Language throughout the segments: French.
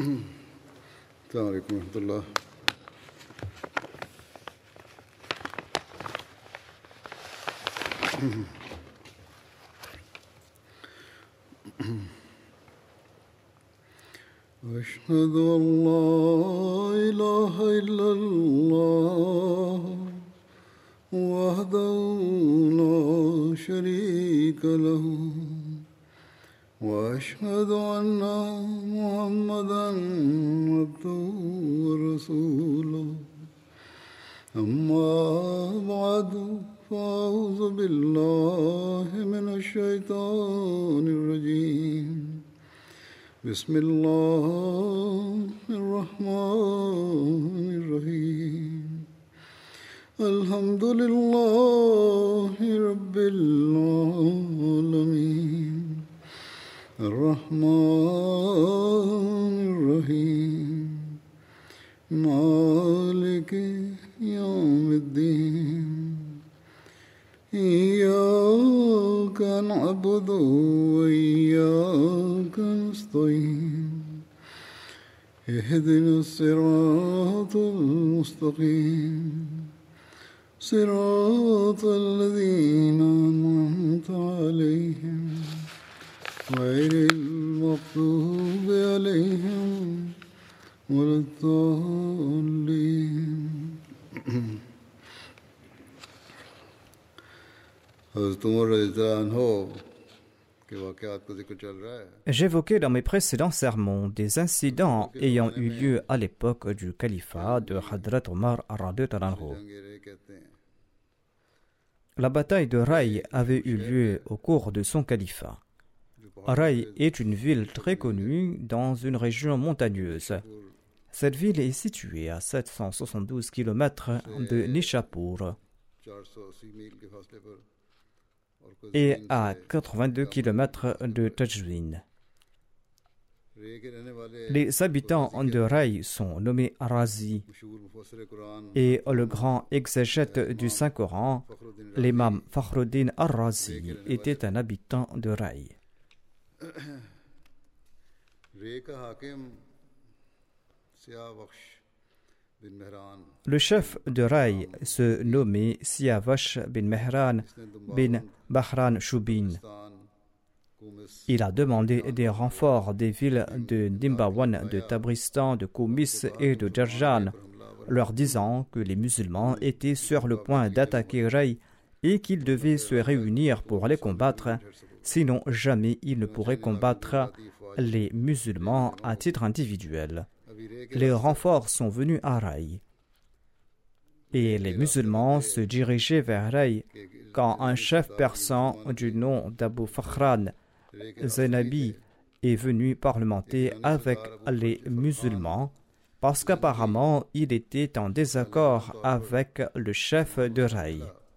السلام عليكم ورحمة الله. أشهد أن لا إله إلا الله وحده لا شريك له وأشهد أن محمدًا عبده ورسوله أما بعد فأعوذ بالله من الشيطان الرجيم بسم الله الرحمن الرحيم الحمد لله رب العالمين الرحمن الرحيم مالك يوم الدين إياك نعبد وإياك نستعين اهدنا الصراط المستقيم صراط الذين أنعمت عليهم غير المغضوب عليهم ولا الضالين. J'évoquais dans mes précédents sermons des incidents ayant eu lieu à l'époque du califat de Hadrat Omar radhiyallahu anhu. La bataille de Rai avait eu lieu au cours de son califat. Rai est une ville très connue dans une région montagneuse. Cette ville est située à 772 km de Nishapur et à 82 km de Tajwin. Les habitants de Rai sont nommés Razi et le grand exégète du Saint-Coran, l'imam Fakhruddin al-Razi, était un habitant de Rai. Le chef de Rai se nommait Siavash bin Mehran bin Bahran Shubin. Il a demandé des renforts des villes de Nimbawan, de Tabristan, de Koumis et de Jarjan, leur disant que les musulmans étaient sur le point d'attaquer Rai et qu'ils devaient se réunir pour les combattre, sinon jamais ils ne pourraient combattre les musulmans à titre individuel. Les renforts sont venus à Rai et les musulmans se dirigeaient vers Rai quand un chef persan du nom d'Abu Fakhran Zainabi est venu parlementer avec les musulmans parce qu'apparemment il était en désaccord avec le chef de Rai.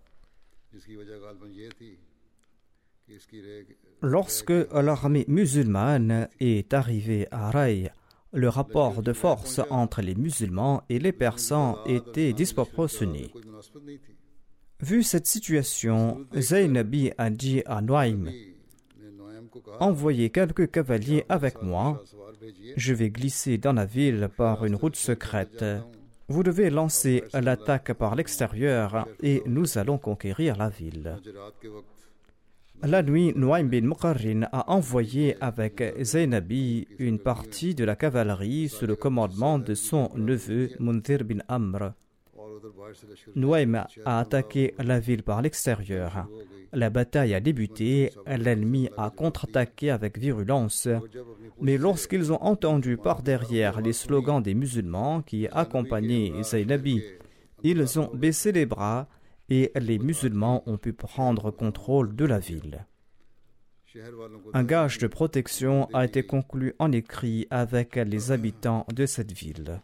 Lorsque l'armée musulmane est arrivée à Rai, le rapport de force entre les musulmans et les persans était disproportionné. Vu cette situation, Zainabi a dit à Nuaym: envoyez quelques cavaliers avec moi. Je vais glisser dans la ville par une route secrète. Vous devez lancer l'attaque par l'extérieur et nous allons conquérir la ville. La nuit, Nuaym bin Muqarrin a envoyé avec Zainabi une partie de la cavalerie sous le commandement de son neveu Munzir bin Amr. Nuaym a attaqué la ville par l'extérieur. La bataille a débuté, l'ennemi a contre-attaqué avec virulence, mais lorsqu'ils ont entendu par derrière les slogans des musulmans qui accompagnaient Zainabi, ils ont baissé les bras et les musulmans ont pu prendre contrôle de la ville. Un gage de protection a été conclu en écrit avec les habitants de cette ville.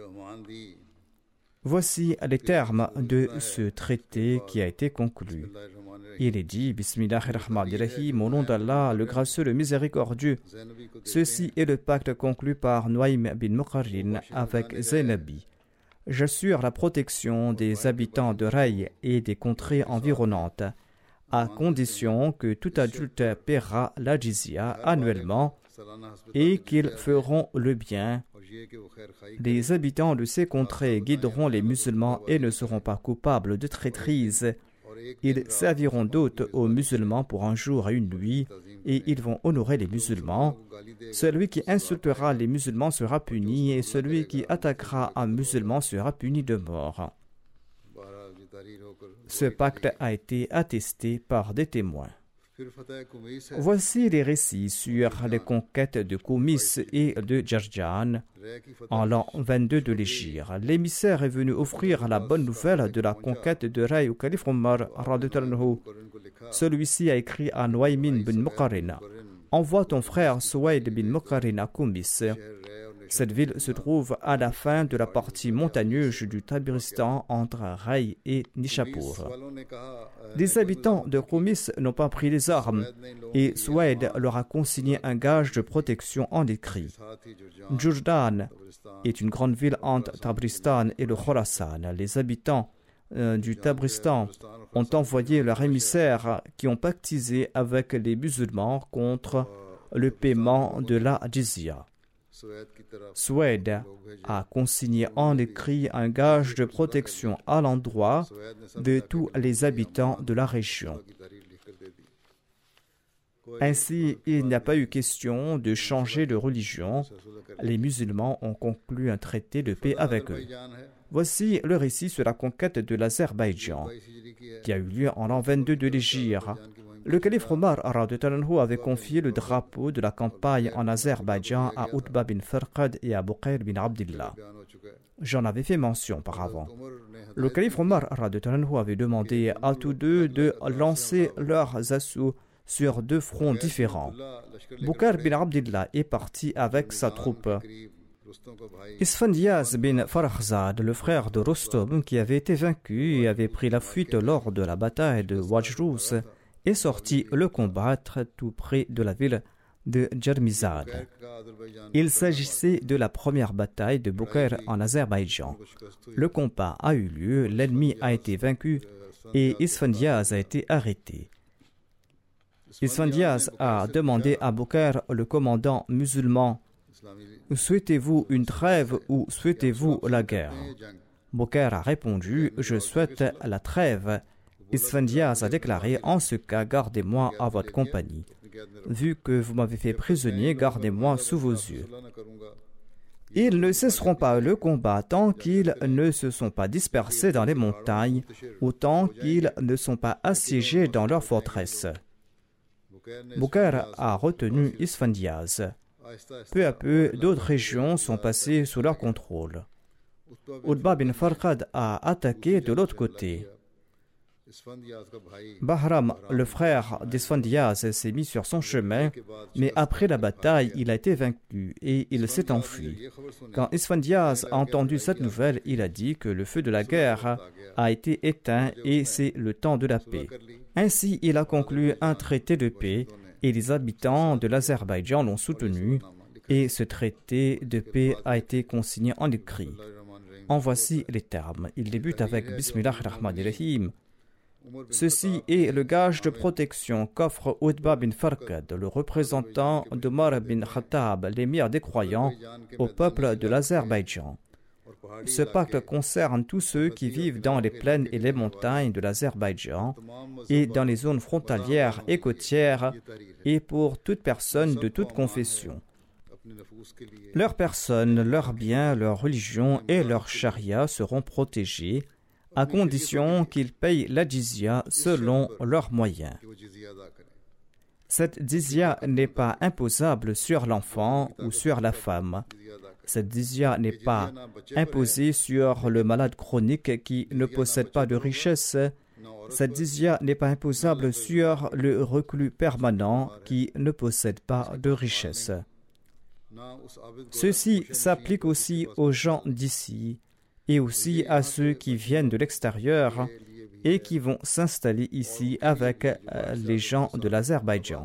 Voici les termes de ce traité qui a été conclu. Il est dit: Bismillahirrahmanirrahim, au nom d'Allah, le gracieux, le miséricordieux. Ceci est le pacte conclu par Nuaym bin Muqarrin avec Zainabi. J'assure la protection des habitants de Rai et des contrées environnantes, à condition que tout adulte paiera la jizya annuellement et qu'ils feront le bien Les habitants de ces contrées guideront les musulmans et ne seront pas coupables de traîtrise. Ils serviront d'hôtes aux musulmans pour un jour et une nuit, et ils vont honorer les musulmans. Celui qui insultera les musulmans sera puni, et celui qui attaquera un musulman sera puni de mort. Ce pacte a été attesté par des témoins. Voici les récits sur les conquêtes de Koumis et de Jarjan en l'an 22 de l'Hégire. L'émissaire est venu offrir la bonne nouvelle de la conquête de Ray au calife Omar. Celui-ci a écrit à Nuaymin bin Muqarrin: envoie ton frère Suwaid bin Muqarrin à Koumis. Cette ville se trouve à la fin de la partie montagneuse du Tabristan entre Ray et Nishapur. Les habitants de Koumis n'ont pas pris les armes et Suwaid leur a consigné un gage de protection en écrit. Jurdan est une grande ville entre Tabristan et le Khorasan. Les habitants du Tabristan ont envoyé leurs émissaires qui ont pactisé avec les musulmans contre le paiement de la jizya. Suwaid a consigné en écrit un gage de protection à l'endroit de tous les habitants de la région. Ainsi, il n'y a pas eu question de changer de religion. Les musulmans ont conclu un traité de paix avec eux. Voici le récit sur la conquête de l'Azerbaïdjan, qui a eu lieu en l'an 22 de l'Hégire. Le calife Omar avait confié le drapeau de la campagne en Azerbaïdjan à Utba bin Farqad et à Buqair bin Abdillah. J'en avais fait mention auparavant. Le calife Omar avait demandé à tous deux de lancer leurs assauts sur deux fronts différents. Buqair bin Abdillah est parti avec sa troupe. Isfandiaz bin Farkhzad, le frère de Rostom, qui avait été vaincu et avait pris la fuite lors de la bataille de Wajrous, est sorti le combattre tout près de la ville de Jarmizad. Il s'agissait de la première bataille de Buqair en Azerbaïdjan. Le combat a eu lieu, l'ennemi a été vaincu et Isfandiaz a été arrêté. Isfandiaz a demandé à Buqair, le commandant musulman: souhaitez-vous une trêve ou souhaitez-vous la guerre? Buqair a répondu: je souhaite la trêve. Isfandiaz a déclaré: en ce cas, gardez-moi à votre compagnie. Vu que vous m'avez fait prisonnier, gardez-moi sous vos yeux. Ils ne cesseront pas le combat tant qu'ils ne se sont pas dispersés dans les montagnes ou tant qu'ils ne sont pas assiégés dans leur forteresse. Buqair a retenu Isfandiaz. Peu à peu, d'autres régions sont passées sous leur contrôle. Utba bin Farqad a attaqué de l'autre côté. Bahram, le frère d'Isfandiaz, s'est mis sur son chemin, mais après la bataille, il a été vaincu et il s'est enfui. Quand Isfandiaz a entendu cette nouvelle, il a dit que le feu de la guerre a été éteint et c'est le temps de la paix. Ainsi, il a conclu un traité de paix et les habitants de l'Azerbaïdjan l'ont soutenu et ce traité de paix a été consigné en écrit. En voici les termes. Il débute avec Bismillahirrahmanirrahim. Ceci est le gage de protection qu'offre Utba bin Farqad, le représentant d'Omar bin Khattab, l'émir des croyants, au peuple de l'Azerbaïdjan. Ce pacte concerne tous ceux qui vivent dans les plaines et les montagnes de l'Azerbaïdjan et dans les zones frontalières et côtières et pour toute personne de toute confession. Leurs personnes, leurs biens, leur religion et leur charia seront protégés à condition qu'ils payent la jizya selon leurs moyens. Cette jizya n'est pas imposable sur l'enfant ou sur la femme. Cette jizya n'est pas imposée sur le malade chronique qui ne possède pas de richesse. Cette jizya n'est pas imposable sur le reclus permanent qui ne possède pas de richesse. Ceci s'applique aussi aux gens d'ici et aussi à ceux qui viennent de l'extérieur et qui vont s'installer ici avec les gens de l'Azerbaïdjan.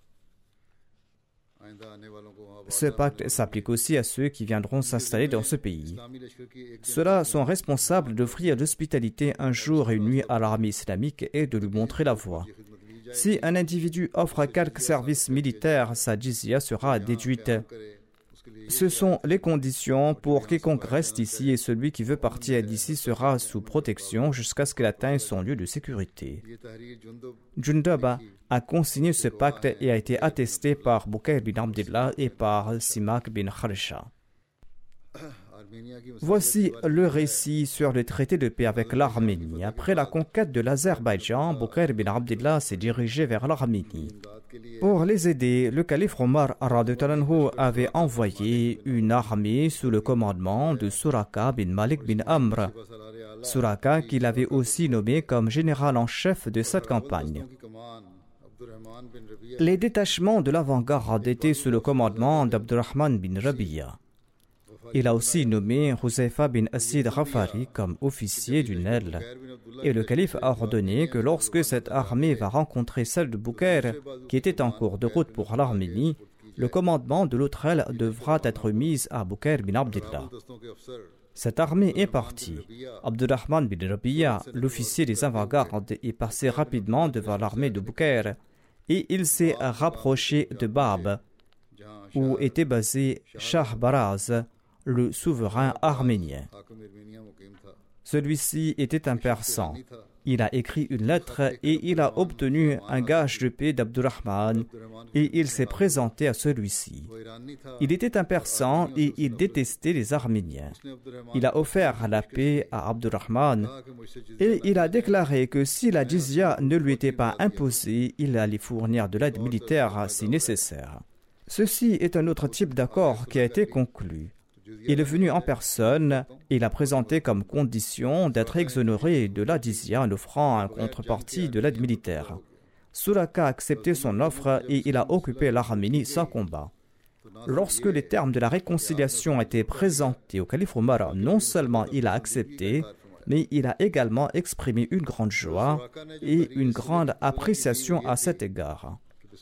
Ce pacte s'applique aussi à ceux qui viendront s'installer dans ce pays. Ceux-là sont responsables d'offrir l'hospitalité un jour et une nuit à l'armée islamique et de lui montrer la voie. Si un individu offre quelque service militaire, sa jizya sera déduite. Ce sont les conditions pour quiconque reste ici, et celui qui veut partir d'ici sera sous protection jusqu'à ce qu'il atteigne son lieu de sécurité. Jundub a consigné ce pacte et a été attesté par Bukayr bin Abdillah et par Simak bin Kharsha. Voici le récit sur le traité de paix avec l'Arménie. Après la conquête de l'Azerbaïdjan, Bukayr bin Abdillah s'est dirigé vers l'Arménie. Pour les aider, le calife Omar avait envoyé une armée sous le commandement de Suraka bin Malik bin Amr. Suraka qu'il avait aussi nommé comme général en chef de cette campagne. Les détachements de l'avant-garde étaient sous le commandement d'Abdurrahman bin Rabi'a. Il a aussi nommé Huzaifa bin Asid Ghafari comme officier d'une aile. Et le calife a ordonné que lorsque cette armée va rencontrer celle de Bukayr, qui était en cours de route pour l'Arménie, le commandement de l'autre aile devra être mis à Bukayr bin Abdillah. Cette armée est partie. Abdurrahman bin Rabi'a, l'officier des avant-gardes, est passé rapidement devant l'armée de Bukayr et il s'est rapproché de Bab, où était basé Shah Baraz, le souverain arménien. Celui-ci était un Persan. Il a écrit une lettre et il a obtenu un gage de paix d'Abdurrahman et il s'est présenté à celui-ci. Il était un Persan et il détestait les Arméniens. Il a offert la paix à Abdurrahman et il a déclaré que si la jizya ne lui était pas imposée, il allait fournir de l'aide militaire si nécessaire. Ceci est un autre type d'accord qui a été conclu. Il est venu en personne et il a présenté comme condition d'être exonéré de la jizya en offrant en contrepartie de l'aide militaire. Suraka a accepté son offre et il a occupé l'Arménie sans combat. Lorsque les termes de la réconciliation étaient présentés au calife Omar, non seulement il a accepté, mais il a également exprimé une grande joie et une grande appréciation à cet égard.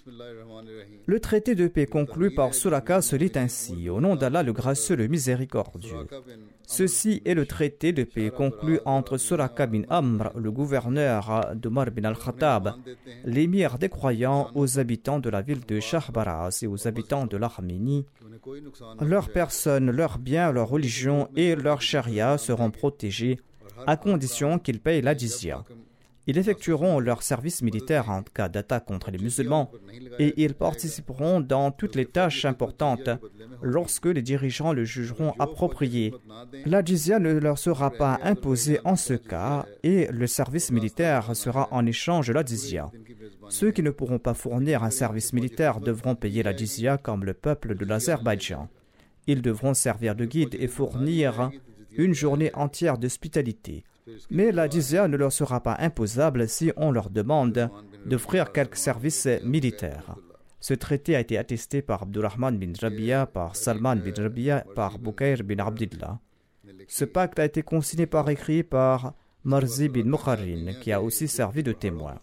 Le traité de paix conclu par Suraka se lit ainsi: au nom d'Allah le gracieux, le miséricordieux. Ceci est le traité de paix conclu entre Suraka bin Amr, le gouverneur d'Omar bin al-Khattab, l'émir des croyants, aux habitants de la ville de Shahbaraz et aux habitants de l'Arménie. Leurs personnes, leurs biens, leur religion et leur charia seront protégés à condition qu'ils payent la jizya. Ils effectueront leur service militaire en cas d'attaque contre les musulmans et ils participeront dans toutes les tâches importantes lorsque les dirigeants le jugeront approprié. La jizya ne leur sera pas imposée en ce cas et le service militaire sera en échange de la jizya. Ceux qui ne pourront pas fournir un service militaire devront payer la jizya comme le peuple de l'Azerbaïdjan. Ils devront servir de guide et fournir une journée entière d'hospitalité. Mais la jizya ne leur sera pas imposable si on leur demande d'offrir quelques services militaires. Ce traité a été attesté par Abdurrahman bin Rabi'a, par Salman bin Rabi'a, par Bukayr bin Abdillah. Ce pacte a été consigné par écrit par Marzi bin Mukharrin, qui a aussi servi de témoin.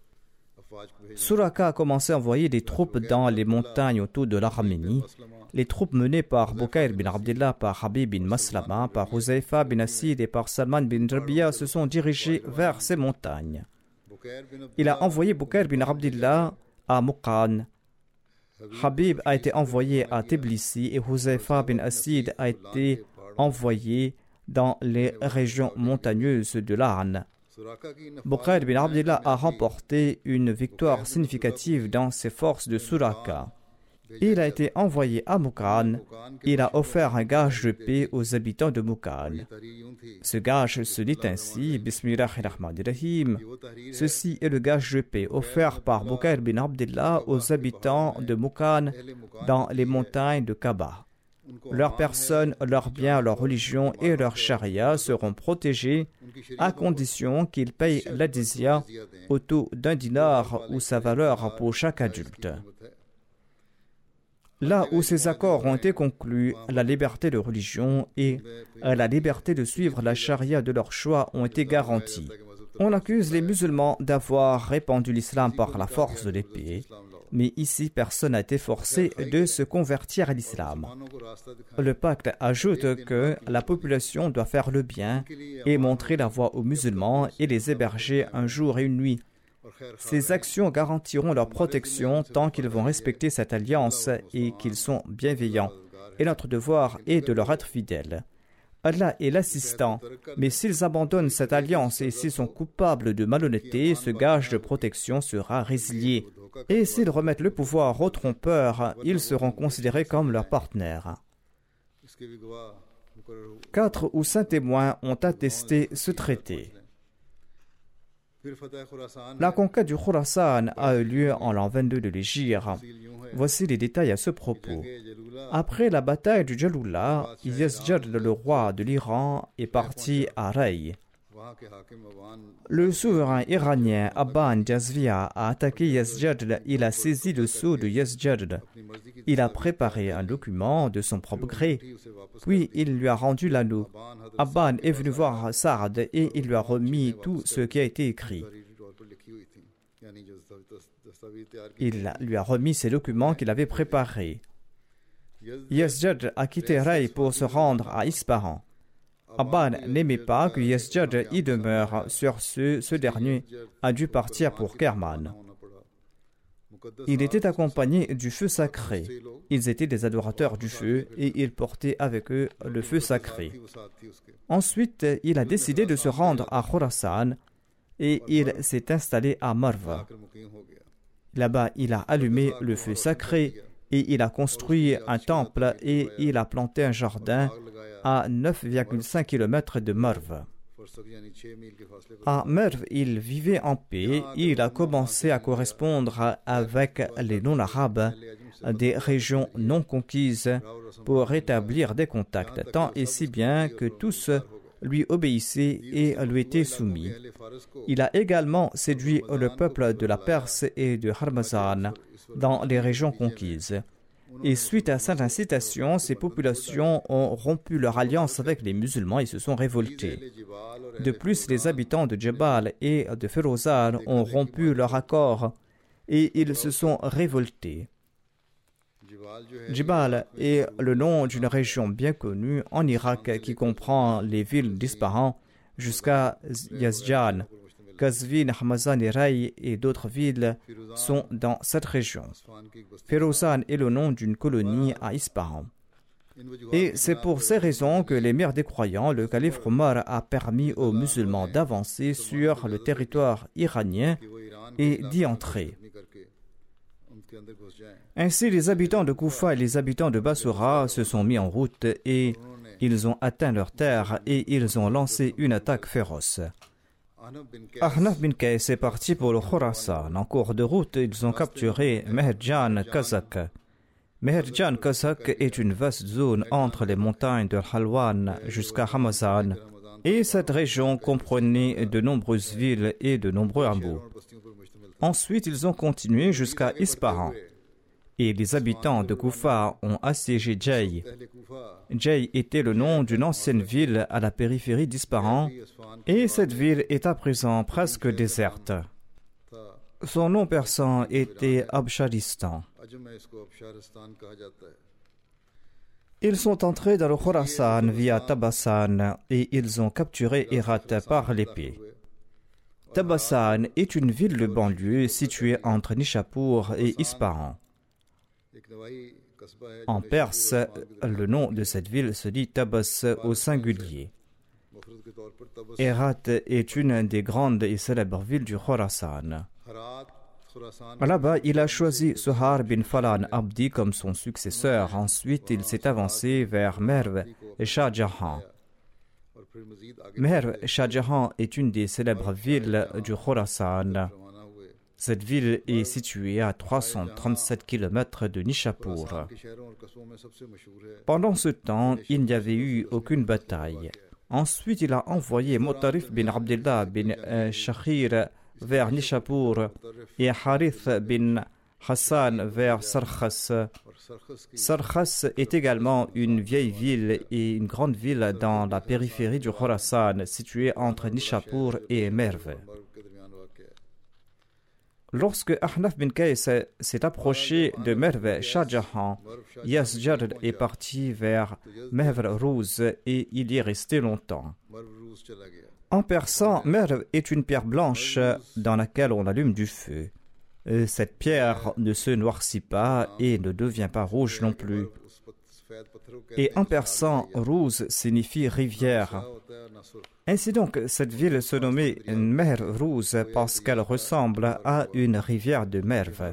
Suraka a commencé à envoyer des troupes dans les montagnes autour de l'Arménie. Les troupes menées par Bukayr bin Abdillah, par Habib bin Maslama, par Huzaifa bin Asid et par Salman bin Rabi'a se sont dirigées vers ces montagnes. Il a envoyé Bukayr bin Abdillah à Muqan. Habib a été envoyé à Tbilisi et Huzaifa bin Asid a été envoyé dans les régions montagneuses de l'Arn. Bukayr bin Abdillah a remporté une victoire significative dans ses forces de Suraka. Il a été envoyé à Muqan. Il a offert un gage de paix aux habitants de Muqan. Ce gage se dit ainsi: Bismillahirrahmanirrahim. Ceci est le gage de paix offert par Bukayr bin Abdillah aux habitants de Muqan dans les montagnes de Kaaba. Leurs personnes, leurs biens, leur religion et leur charia seront protégés à condition qu'ils payent la jizya au taux d'un dinar ou sa valeur pour chaque adulte. Là où ces accords ont été conclus, la liberté de religion et la liberté de suivre la charia de leur choix ont été garanties. On accuse les musulmans d'avoir répandu l'islam par la force de l'épée, mais ici personne n'a été forcé de se convertir à l'islam. Le pacte ajoute que la population doit faire le bien et montrer la voie aux musulmans et les héberger un jour et une nuit. Ces actions garantiront leur protection tant qu'ils vont respecter cette alliance et qu'ils sont bienveillants. et notre devoir est de leur être fidèles. Allah est l'assistant, mais s'ils abandonnent cette alliance et s'ils sont coupables de malhonnêteté, ce gage de protection sera résilié. Et s'ils remettent le pouvoir aux trompeurs, ils seront considérés comme leurs partenaires. 4 ou 5 témoins ont attesté ce traité. La conquête du Khurasan a eu lieu en l'an 22 de l'Hégire. Voici les détails à ce propos. Après la bataille du Jalula, Yazdjad, le roi de l'Iran, est parti à Ray. Le souverain iranien Abban Jazvia a attaqué Yazdjad. Il a saisi le sceau de Yazdjad. Il a préparé un document de son propre gré, puis il lui a rendu l'anneau. Abban est venu voir Saad et il lui a remis tout ce qui a été écrit. Il lui a remis ces documents qu'il avait préparés. Yazdjad a quitté Ray pour se rendre à Ispahan. Abban n'aimait pas que Yazdjad y demeure. Sur ce dernier a dû partir pour Kerman. Il était accompagné du feu sacré. Ils étaient des adorateurs du feu et ils portaient avec eux le feu sacré. Ensuite, il a décidé de se rendre à Khurasan et il s'est installé à Marv. Là-bas, il a allumé le feu sacré et il a construit un temple et il a planté un jardin à 9,5 km de Marv. À Merv, il vivait en paix et il a commencé à correspondre avec les non-arabes des régions non conquises pour rétablir des contacts, tant et si bien que tous lui obéissaient et lui étaient soumis. Il a également séduit le peuple de la Perse et de Harmazan dans les régions conquises. Et suite à cette incitation, ces populations ont rompu leur alliance avec les musulmans et se sont révoltés. De plus, les habitants de Jebal et de Ferozan ont rompu leur accord et ils se sont révoltés. Jebal est le nom d'une région bien connue en Irak qui comprend les villes d'Ispahan jusqu'à Yazdjan. Qazvin, Hamazan et Ray et d'autres villes sont dans cette région. Ferozan est le nom d'une colonie à Ispahan. Et c'est pour ces raisons que l'émir des croyants, le calife Omar, a permis aux musulmans d'avancer sur le territoire iranien et d'y entrer. Ainsi, les habitants de Koufa et les habitants de Bassora se sont mis en route et ils ont atteint leur terre et ils ont lancé une attaque féroce. Ahnaf bin Qais est parti pour le Khurasan. En cours de route, ils ont capturé Meherjan Kazak. Meherjan Kazak est une vaste zone entre les montagnes de Halwan jusqu'à Hamazan. Et cette région comprenait de nombreuses villes et de nombreux hameaux. Ensuite, ils ont continué jusqu'à Ispahan. Et les habitants de Koufa ont assiégé Jay. Jay était le nom d'une ancienne ville à la périphérie d'Ispahan, et cette ville est à présent presque déserte. Son nom persan était Absharistan. Ils sont entrés dans le Khurasan via Tabasan et ils ont capturé Herat par l'épée. Tabasan est une ville de banlieue située entre Nishapur et Ispahan. En perse, le nom de cette ville se dit Tabas au singulier. Herat est une des grandes et célèbres villes du Khurasan. Là-bas, il a choisi Suhar bin Falan Abdi comme son successeur. Ensuite, il s'est avancé vers Merv et Shah Jahan. Merv Shah Jahan est une des célèbres villes du Khurasan. Cette ville est située à 337 km de Nishapur. Pendant ce temps, il n'y avait eu aucune bataille. Ensuite, il a envoyé Mutarif bin Abdullah bin Shakhir vers Nishapur et Harith bin Hassan vers Sarkhas. Sarkhas est également une vieille ville et une grande ville dans la périphérie du Khurasan, située entre Nishapur et Merv. Lorsque Ahnaf bin Qais s'est approché de Merv Shah Jahan, Yazdjad est parti vers Mehver Rouz et il y est resté longtemps. En persan, Merv est une pierre blanche dans laquelle on allume du feu. Cette pierre ne se noircit pas et ne devient pas rouge non plus. Et en persan, Rouz signifie rivière. Ainsi donc, cette ville se nommait Mehr Rouz parce qu'elle ressemble à une rivière de Merv.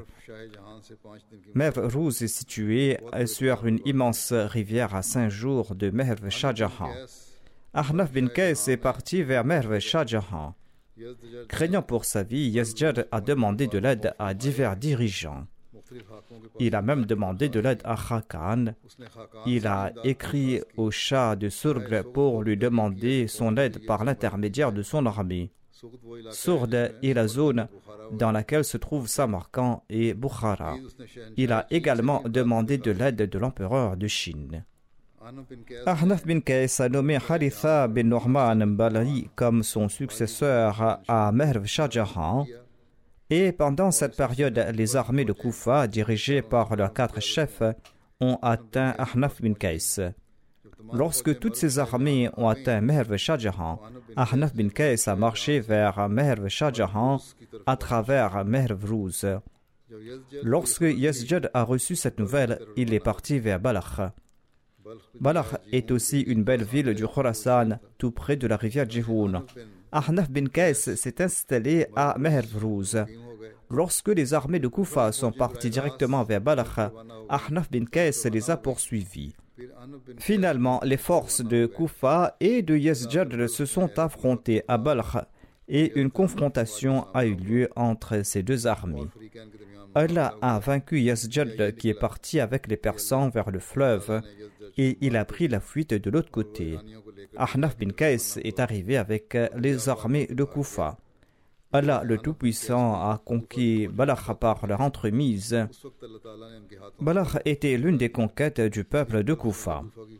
Mehr Rouz est située sur une immense rivière à 5 jours de Merv Shah Jahan. Ahnaf bin Qais est parti vers Merv Shah Jahan. Craignant pour sa vie, Yazdjad a demandé de l'aide à divers dirigeants. Il a même demandé de l'aide à Khakan. Il a écrit au Shah de Surg pour lui demander son aide par l'intermédiaire de son armée. Surg est la zone dans laquelle se trouvent Samarkand et Bukhara. Il a également demandé de l'aide de l'empereur de Chine. Ahnaf bin Qais a nommé Haritha bin Norman Mbala'i comme son successeur à Merv Shah Jahan. Et pendant cette période, les armées de Koufa, dirigées par leurs 4 chefs, ont atteint Ahnaf bin Qais. Lorsque toutes ces armées ont atteint Merv Shah Jahan, Ahnaf bin Qais a marché vers Merv Shah Jahan à travers Merv Rouz. Lorsque Yazdjad a reçu cette nouvelle, il est parti vers Balakh. Balakh est aussi une belle ville du Khorasan, tout près de la rivière Jihoun. Ahnaf bin Qais s'est installé à Merv Rouz. Lorsque les armées de Koufa sont parties directement vers Balakh, Ahnaf bin Qais les a poursuivis. Finalement, les forces de Koufa et de Yazdjad se sont affrontées à Balakh et une confrontation a eu lieu entre ces deux armées. Allah a vaincu Yazdjad qui est parti avec les Persans vers le fleuve et il a pris la fuite de l'autre côté. Ahnaf bin Qais est arrivé avec les armées de Koufa. Allah le Tout-Puissant a conquis Balakh par leur entremise. Balakh était l'une des conquêtes du peuple de Koufa.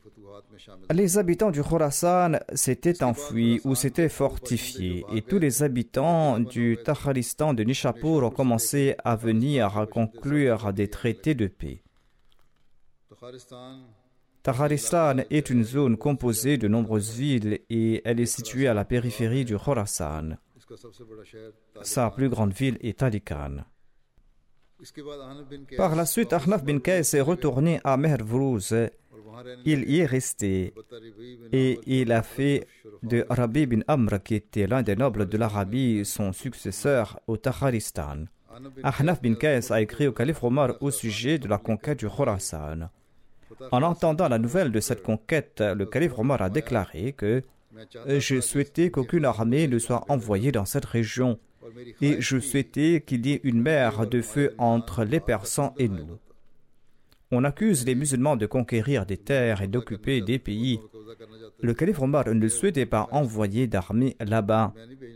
Les habitants du Khorasan s'étaient enfuis ou s'étaient fortifiés et tous les habitants du Takharistan de Nishapur ont commencé à venir à conclure des traités de paix. Takharistan est une zone composée de nombreuses villes et elle est située à la périphérie du Khorasan. Sa plus grande ville est Talikan. Par la suite, Ahnaf bin Qais est retourné à Merv Rouz. Il y est resté et il a fait de Rabi bin Amr, qui était l'un des nobles de l'Arabie, son successeur au Takharistan. Ahnaf bin Qais a écrit au calife Omar au sujet de la conquête du Khorasan. En entendant la nouvelle de cette conquête, le calife Omar a déclaré que je souhaitais qu'aucune armée ne soit envoyée dans cette région et je souhaitais qu'il y ait une mer de feu entre les Persans et nous. On accuse les musulmans de conquérir des terres et d'occuper des pays. Le calife Omar ne souhaitait pas envoyer d'armée là-bas.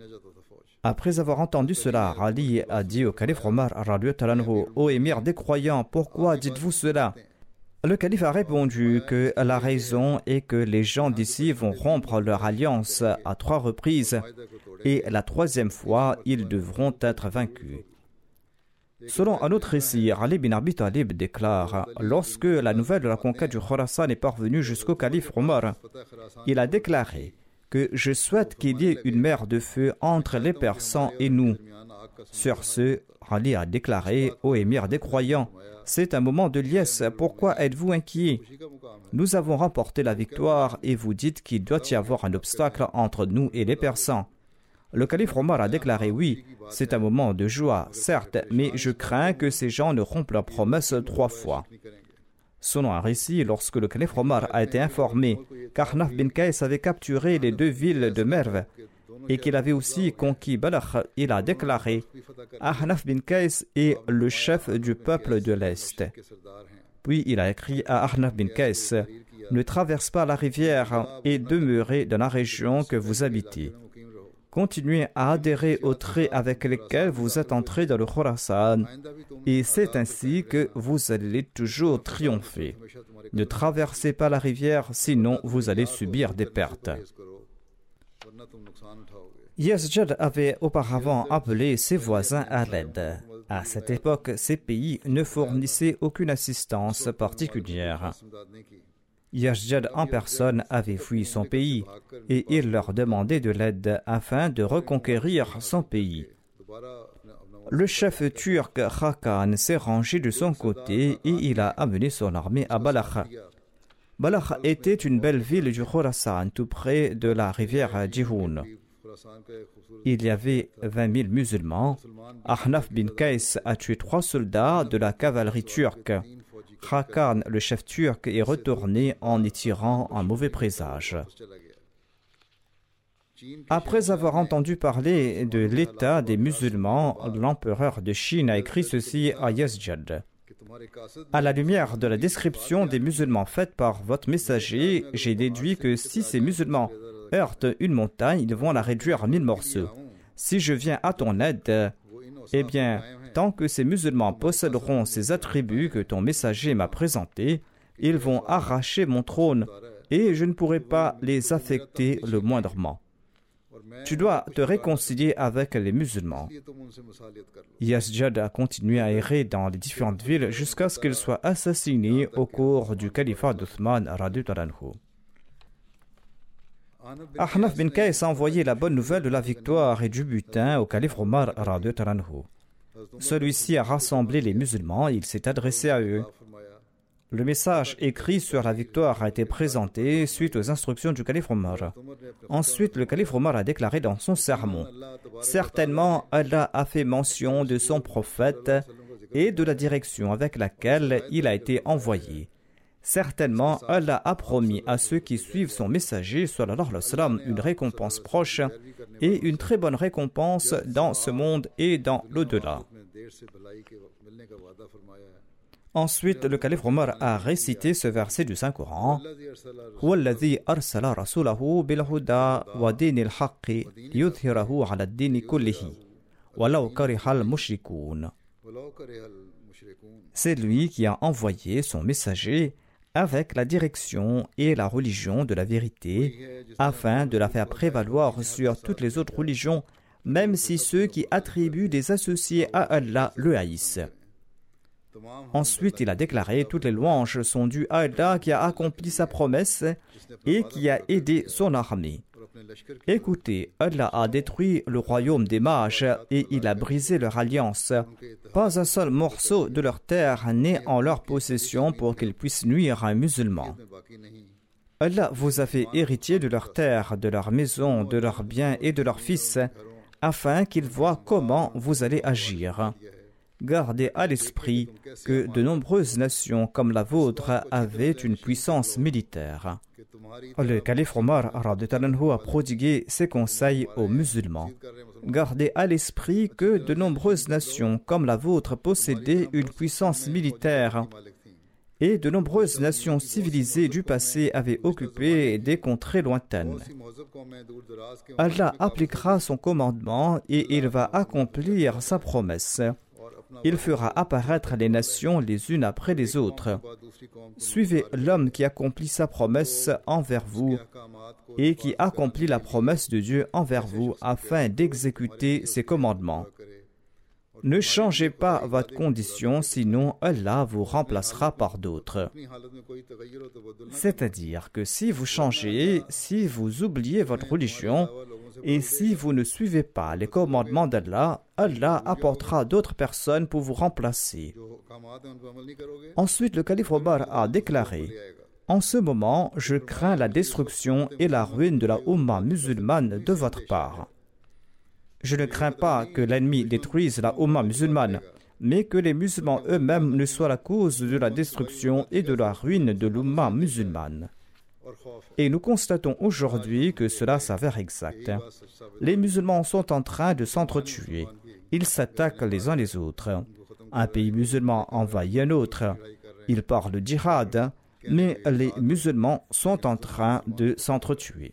Après avoir entendu cela, Ali a dit au calife Omar, ô émir des croyants, pourquoi dites-vous cela? Le calife a répondu que la raison est que les gens d'ici vont rompre leur alliance à 3 reprises et la 3e fois, ils devront être vaincus. Selon un autre récit, Ali bin Abi Talib déclare « Lorsque la nouvelle de la conquête du Khorasan est parvenue jusqu'au calife Omar, il a déclaré que je souhaite qu'il y ait une mer de feu entre les Persans et nous. » Sur ce, Ali a déclaré « Ô émir des croyants, c'est un moment de liesse, pourquoi êtes-vous inquiets? Nous avons remporté la victoire et vous dites qu'il doit y avoir un obstacle entre nous et les Persans. » Le calife Omar a déclaré « Oui, c'est un moment de joie, certes, mais je crains que ces gens ne rompent leur promesse 3 fois. » Selon un récit, lorsque le calife Omar a été informé qu'Ahnaf bin Qais avait capturé les 2 villes de Merv et qu'il avait aussi conquis Balakh, il a déclaré « Ahnaf bin Qais est le chef du peuple de l'Est. » Puis il a écrit à Ahnaf bin Qais « Ne traverse pas la rivière et demeurez dans la région que vous habitez. Continuez à adhérer aux traits avec lesquels vous êtes entrés dans le Khorasan et c'est ainsi que vous allez toujours triompher. Ne traversez pas la rivière, sinon vous allez subir des pertes. » Yazdjad avait auparavant appelé ses voisins à l'aide. À cette époque, ces pays ne fournissaient aucune assistance particulière. Yazdjad en personne avait fui son pays et il leur demandait de l'aide afin de reconquérir son pays. Le chef turc Khakan s'est rangé de son côté et il a amené son armée à Balakh. Balakh était une belle ville du Khorasan, tout près de la rivière Jihoun. Il y avait 20 000 musulmans. Ahnaf bin Qais a tué 3 soldats de la cavalerie turque. Khakan, le chef turc, est retourné en y tirant un mauvais présage. Après avoir entendu parler de l'état des musulmans, l'empereur de Chine a écrit ceci à Yazjad. À la lumière de la description des musulmans faite par votre messager, j'ai déduit que si ces musulmans heurtent une montagne, ils vont la réduire en 1000 morceaux. Si je viens à ton aide, eh bien, tant que ces musulmans posséderont ces attributs que ton messager m'a présentés, ils vont arracher mon trône et je ne pourrai pas les affecter le moindrement. Tu dois te réconcilier avec les musulmans. Yazjad a continué à errer dans les différentes villes jusqu'à ce qu'il soit assassiné au cours du califat d'Othman radhiyallahu anhu. Ahnaf bin Qais a envoyé la bonne nouvelle de la victoire et du butin au calife Omar radhiyallahu anhu. Celui-ci a rassemblé les musulmans et il s'est adressé à eux. Le message écrit sur la victoire a été présenté suite aux instructions du calife Omar. Ensuite, le calife Omar a déclaré dans son sermon: certainement, Allah a fait mention de son prophète et de la direction avec laquelle il a été envoyé. Certainement, Allah a promis à ceux qui suivent son messager, sallallahu alayhi wa sallam, une récompense proche et une très bonne récompense dans ce monde et dans l'au-delà. Ensuite, le calife Omar a récité ce verset du Saint-Coran: Huwallazi arsala rasulahu bil huda wa dinil haqqi liyudhhirahu ala ad-dini kullihi walau karihal mushrikoun. C'est lui qui a envoyé son messager avec la direction et la religion de la vérité, afin de la faire prévaloir sur toutes les autres religions, même si ceux qui attribuent des associés à Allah le haïssent. Ensuite, il a déclaré: toutes les louanges sont dues à Allah qui a accompli sa promesse et qui a aidé son armée. Écoutez, Allah a détruit le royaume des mages et il a brisé leur alliance. Pas un seul morceau de leur terre n'est en leur possession pour qu'ils puissent nuire à un musulman. Allah vous a fait héritier de leur terre, de leur maison, de leurs biens et de leurs fils, afin qu'ils voient comment vous allez agir. Gardez à l'esprit que de nombreuses nations comme la vôtre avaient une puissance militaire. Le calife Omar a prodigué ses conseils aux musulmans. Gardez à l'esprit que de nombreuses nations comme la vôtre possédaient une puissance militaire et de nombreuses nations civilisées du passé avaient occupé des contrées lointaines. Allah appliquera son commandement et il va accomplir sa promesse. Il fera apparaître les nations les unes après les autres. Suivez l'homme qui accomplit sa promesse envers vous et qui accomplit la promesse de Dieu envers vous afin d'exécuter ses commandements. Ne changez pas votre condition, sinon Allah vous remplacera par d'autres. C'est-à-dire que si vous changez, si vous oubliez votre religion, et si vous ne suivez pas les commandements d'Allah, Allah apportera d'autres personnes pour vous remplacer. Ensuite, le calife Omar a déclaré: en ce moment, je crains la destruction et la ruine de la Ummah musulmane de votre part. Je ne crains pas que l'ennemi détruise la Ummah musulmane, mais que les musulmans eux-mêmes ne soient la cause de la destruction et de la ruine de l'Ummah musulmane. Et nous constatons aujourd'hui que cela s'avère exact. Les musulmans sont en train de s'entretuer. Ils s'attaquent les uns les autres. Un pays musulman envahit un autre. Ils parlent djihad, mais les musulmans sont en train de s'entretuer.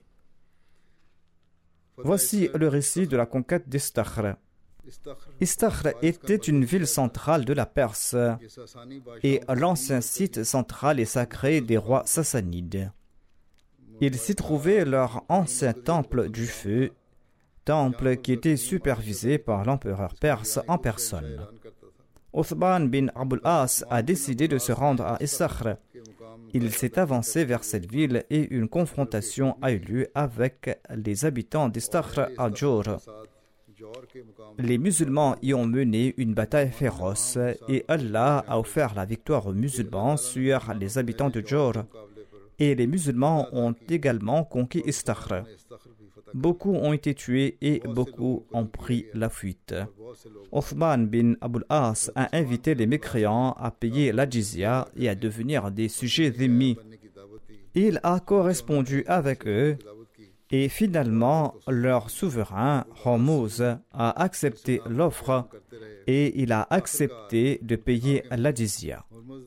Voici le récit de la conquête d'Istakhr. Istakhr était une ville centrale de la Perse et l'ancien site central et sacré des rois sassanides. Il s'y trouvait leur ancien temple du feu, temple qui était supervisé par l'empereur perse en personne. Othman bin Abul As a décidé de se rendre à Istakhr. Il s'est avancé vers cette ville et une confrontation a eu lieu avec les habitants d'Istakhr à Jor. Les musulmans y ont mené une bataille féroce et Allah a offert la victoire aux musulmans sur les habitants de Jor. et les musulmans ont également conquis Istakhr. Beaucoup ont été tués et beaucoup ont pris la fuite. Othman bin Abul As a invité les mécréants à payer la jizya et à devenir des sujets dhimmi. Il a correspondu avec eux et finalement leur souverain, Hormuz, a accepté l'offre et il a accepté de payer la jizya.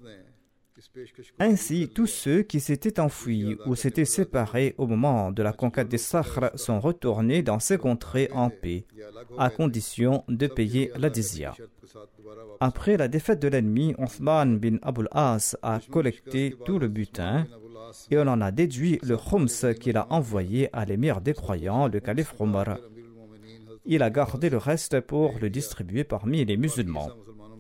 Ainsi, tous ceux qui s'étaient enfuis ou s'étaient séparés au moment de la conquête des Sakhr sont retournés dans ces contrées en paix, à condition de payer la jizya. Après la défaite de l'ennemi, Othman bin Abul As a collecté tout le butin et on en a déduit le khums qu'il a envoyé à l'émir des croyants, le calife Omar. Il a gardé le reste pour le distribuer parmi les musulmans.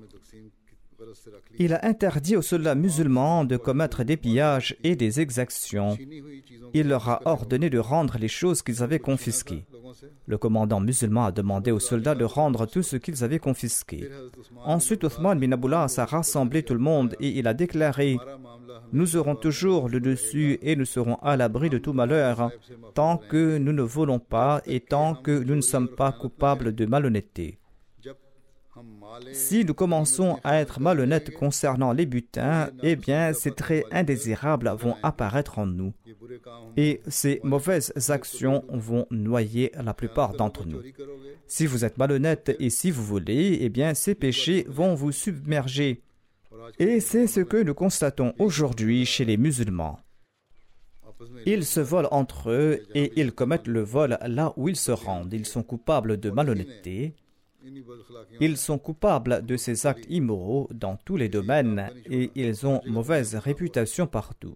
Il a interdit aux soldats musulmans de commettre des pillages et des exactions. Il leur a ordonné de rendre les choses qu'ils avaient confisquées. Le commandant musulman a demandé aux soldats de rendre tout ce qu'ils avaient confisqué. Ensuite, Othman bin Abul As a rassemblé tout le monde et il a déclaré: nous aurons toujours le dessus et nous serons à l'abri de tout malheur tant que nous ne volons pas et tant que nous ne sommes pas coupables de malhonnêteté. Si nous commençons à être malhonnêtes concernant les butins, eh bien ces traits indésirables vont apparaître en nous. Et ces mauvaises actions vont noyer la plupart d'entre nous. Si vous êtes malhonnête et si vous volez, eh bien ces péchés vont vous submerger. Et c'est ce que nous constatons aujourd'hui chez les musulmans. Ils se volent entre eux et ils commettent le vol là où ils se rendent. Ils sont coupables de malhonnêteté. Ils sont coupables de ces actes immoraux dans tous les domaines et ils ont mauvaise réputation partout.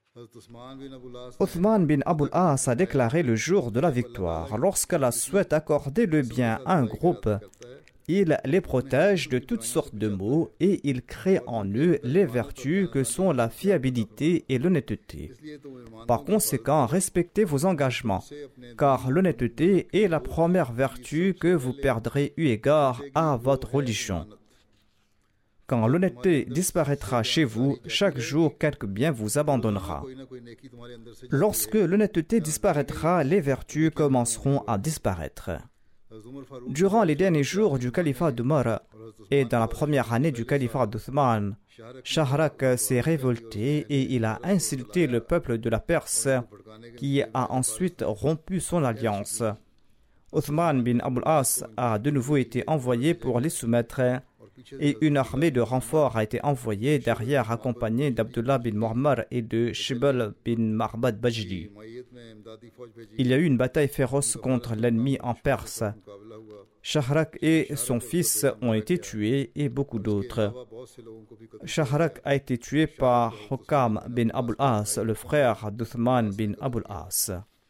Othman bin Abul As a déclaré le jour de la victoire: lorsqu'Allah souhaite accorder le bien à un groupe, il les protège de toutes sortes de maux et il crée en eux les vertus que sont la fiabilité et l'honnêteté. Par conséquent, respectez vos engagements, car l'honnêteté est la première vertu que vous perdrez eu égard à votre religion. Quand l'honnêteté disparaîtra chez vous, chaque jour quelque bien vous abandonnera. Lorsque l'honnêteté disparaîtra, les vertus commenceront à disparaître. Durant les derniers jours du califat d'Omar et dans la première année du califat d'Othman, Shahrak s'est révolté et il a insulté le peuple de la Perse qui a ensuite rompu son alliance. Othman bin Abul As a de nouveau été envoyé pour les soumettre et une armée de renfort a été envoyée derrière accompagnée d'Abdullah bin Muammar et de Shibal bin Marbad Bajli. Il y a eu une bataille féroce contre l'ennemi en Perse. Shahrak et son fils ont été tués et beaucoup d'autres. Shahrak a été tué par Hukam bin Abul As, le frère d'Uthman bin Abul As.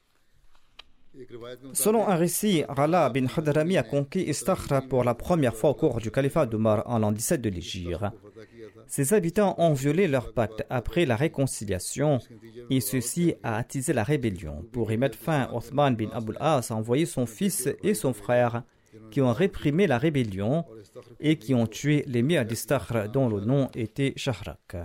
Selon un récit, Rala bin Hadrami a conquis Istakhr pour la première fois au cours du califat d'Omar en l'an 17 de l'Hégire. Ses habitants ont violé leur pacte après la réconciliation et ceci a attisé la rébellion. Pour y mettre fin, Othman bin Abul As a envoyé son fils et son frère qui ont réprimé la rébellion et qui ont tué l'émir d'Istakhr dont le nom était Shahrak.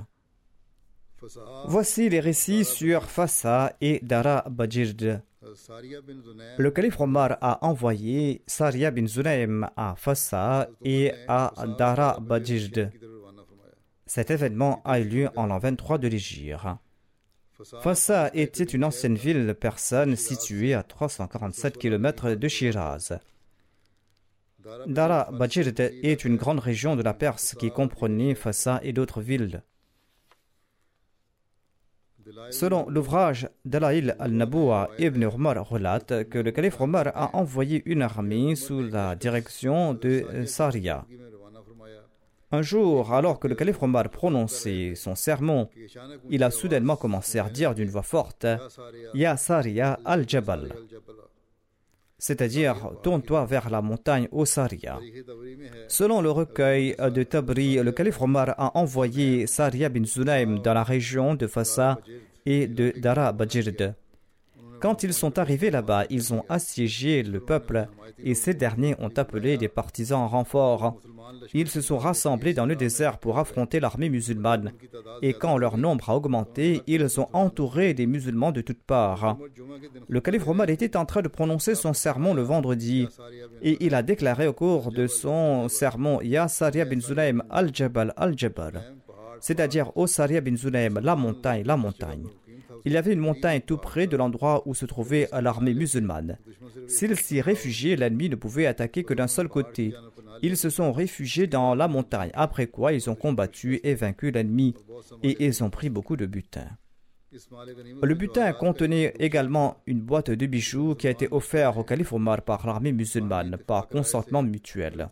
Voici les récits sur Fassa et Dara Bajird. Le calife Omar a envoyé Saria bin Zunaym à Fassa et à Dara Bajird. Cet événement a eu lieu en l'an 23 de l'Hégire. Fassa était une ancienne ville persane située à 347 km de Shiraz. Dara Bajird est une grande région de la Perse qui comprenait Fassa et d'autres villes. Selon l'ouvrage Dalaïl al-Naboua, Ibn Umar relate que le calife Omar a envoyé une armée sous la direction de Saria. Un jour, alors que le calife Omar prononçait son sermon, il a soudainement commencé à dire d'une voix forte « Ya Saria al-Jabal », c'est-à-dire « tourne-toi vers la montagne ô Saria ». Selon le recueil de Tabri, le calife Omar a envoyé Saria bin Zunaym dans la région de Fassa et de Dara Bajird. Quand ils sont arrivés là-bas, ils ont assiégé le peuple et ces derniers ont appelé des partisans en renfort. Ils se sont rassemblés dans le désert pour affronter l'armée musulmane. Et quand leur nombre a augmenté, ils ont entouré des musulmans de toutes parts. Le calife Omar était en train de prononcer son sermon le vendredi et il a déclaré au cours de son sermon « Ya Saria bin Zulaym al-Jabal al-Jabal », c'est-à-dire « Ô Saria bin Zulaym, la montagne, la montagne ». Il y avait une montagne tout près de l'endroit où se trouvait l'armée musulmane. S'ils s'y réfugiaient, l'ennemi ne pouvait attaquer que d'un seul côté. Ils se sont réfugiés dans la montagne, après quoi ils ont combattu et vaincu l'ennemi et ils ont pris beaucoup de butin. Le butin contenait également une boîte de bijoux qui a été offerte au calife Omar par l'armée musulmane par consentement mutuel.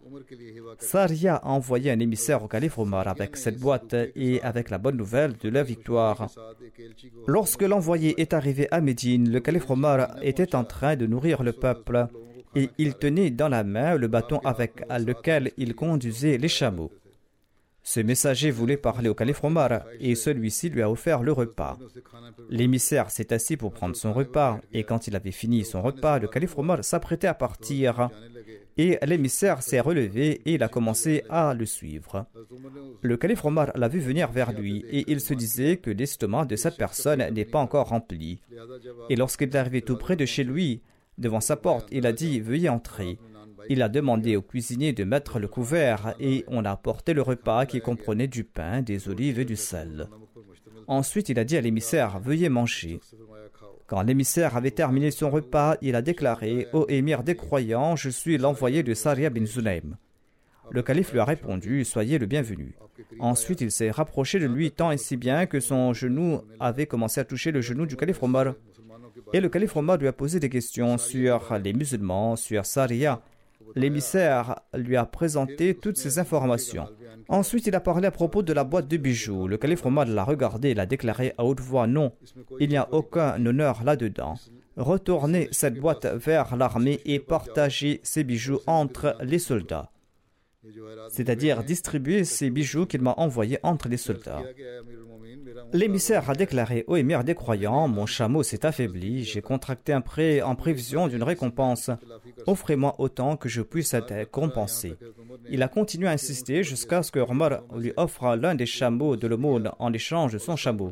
Saria a envoyé un émissaire au calife Omar avec cette boîte et avec la bonne nouvelle de la victoire. Lorsque l'envoyé est arrivé à Médine, le calife Omar était en train de nourrir le peuple et il tenait dans la main le bâton avec lequel il conduisait les chameaux. Ce messager voulait parler au calife Omar et celui-ci lui a offert le repas. L'émissaire s'est assis pour prendre son repas et quand il avait fini son repas, le calife Omar s'apprêtait à partir et l'émissaire s'est relevé et il a commencé à le suivre. Le calife Omar l'a vu venir vers lui et il se disait que l'estomac de cette personne n'est pas encore rempli. Et lorsqu'il est arrivé tout près de chez lui, devant sa porte, il a dit « Veuillez entrer ». Il a demandé au cuisinier de mettre le couvert et on a apporté le repas qui comprenait du pain, des olives et du sel. Ensuite, il a dit à l'émissaire « Veuillez manger ». Quand l'émissaire avait terminé son repas, il a déclaré « Ô émir des croyants, je suis l'envoyé de Saria bin Zulaym ». Le calife lui a répondu « Soyez le bienvenu ». Ensuite, il s'est rapproché de lui tant et si bien que son genou avait commencé à toucher le genou du calife Omar. Et le calife Omar lui a posé des questions sur les musulmans, sur Saria. L'émissaire lui a présenté toutes ces informations. Ensuite, il a parlé à propos de la boîte de bijoux. Le calife Omar l'a regardé et l'a déclaré à haute voix « Non, il n'y a aucun honneur là-dedans. Retournez cette boîte vers l'armée et partagez ces bijoux entre les soldats. » C'est-à-dire distribuer ces bijoux qu'il m'a envoyés entre les soldats. L'émissaire a déclaré « Ô émir des croyants, mon chameau s'est affaibli, j'ai contracté un prêt en prévision d'une récompense. Offrez-moi autant que je puisse être compensé. » Il a continué à insister jusqu'à ce que Omar lui offre l'un des chameaux de l'aumône en échange de son chameau.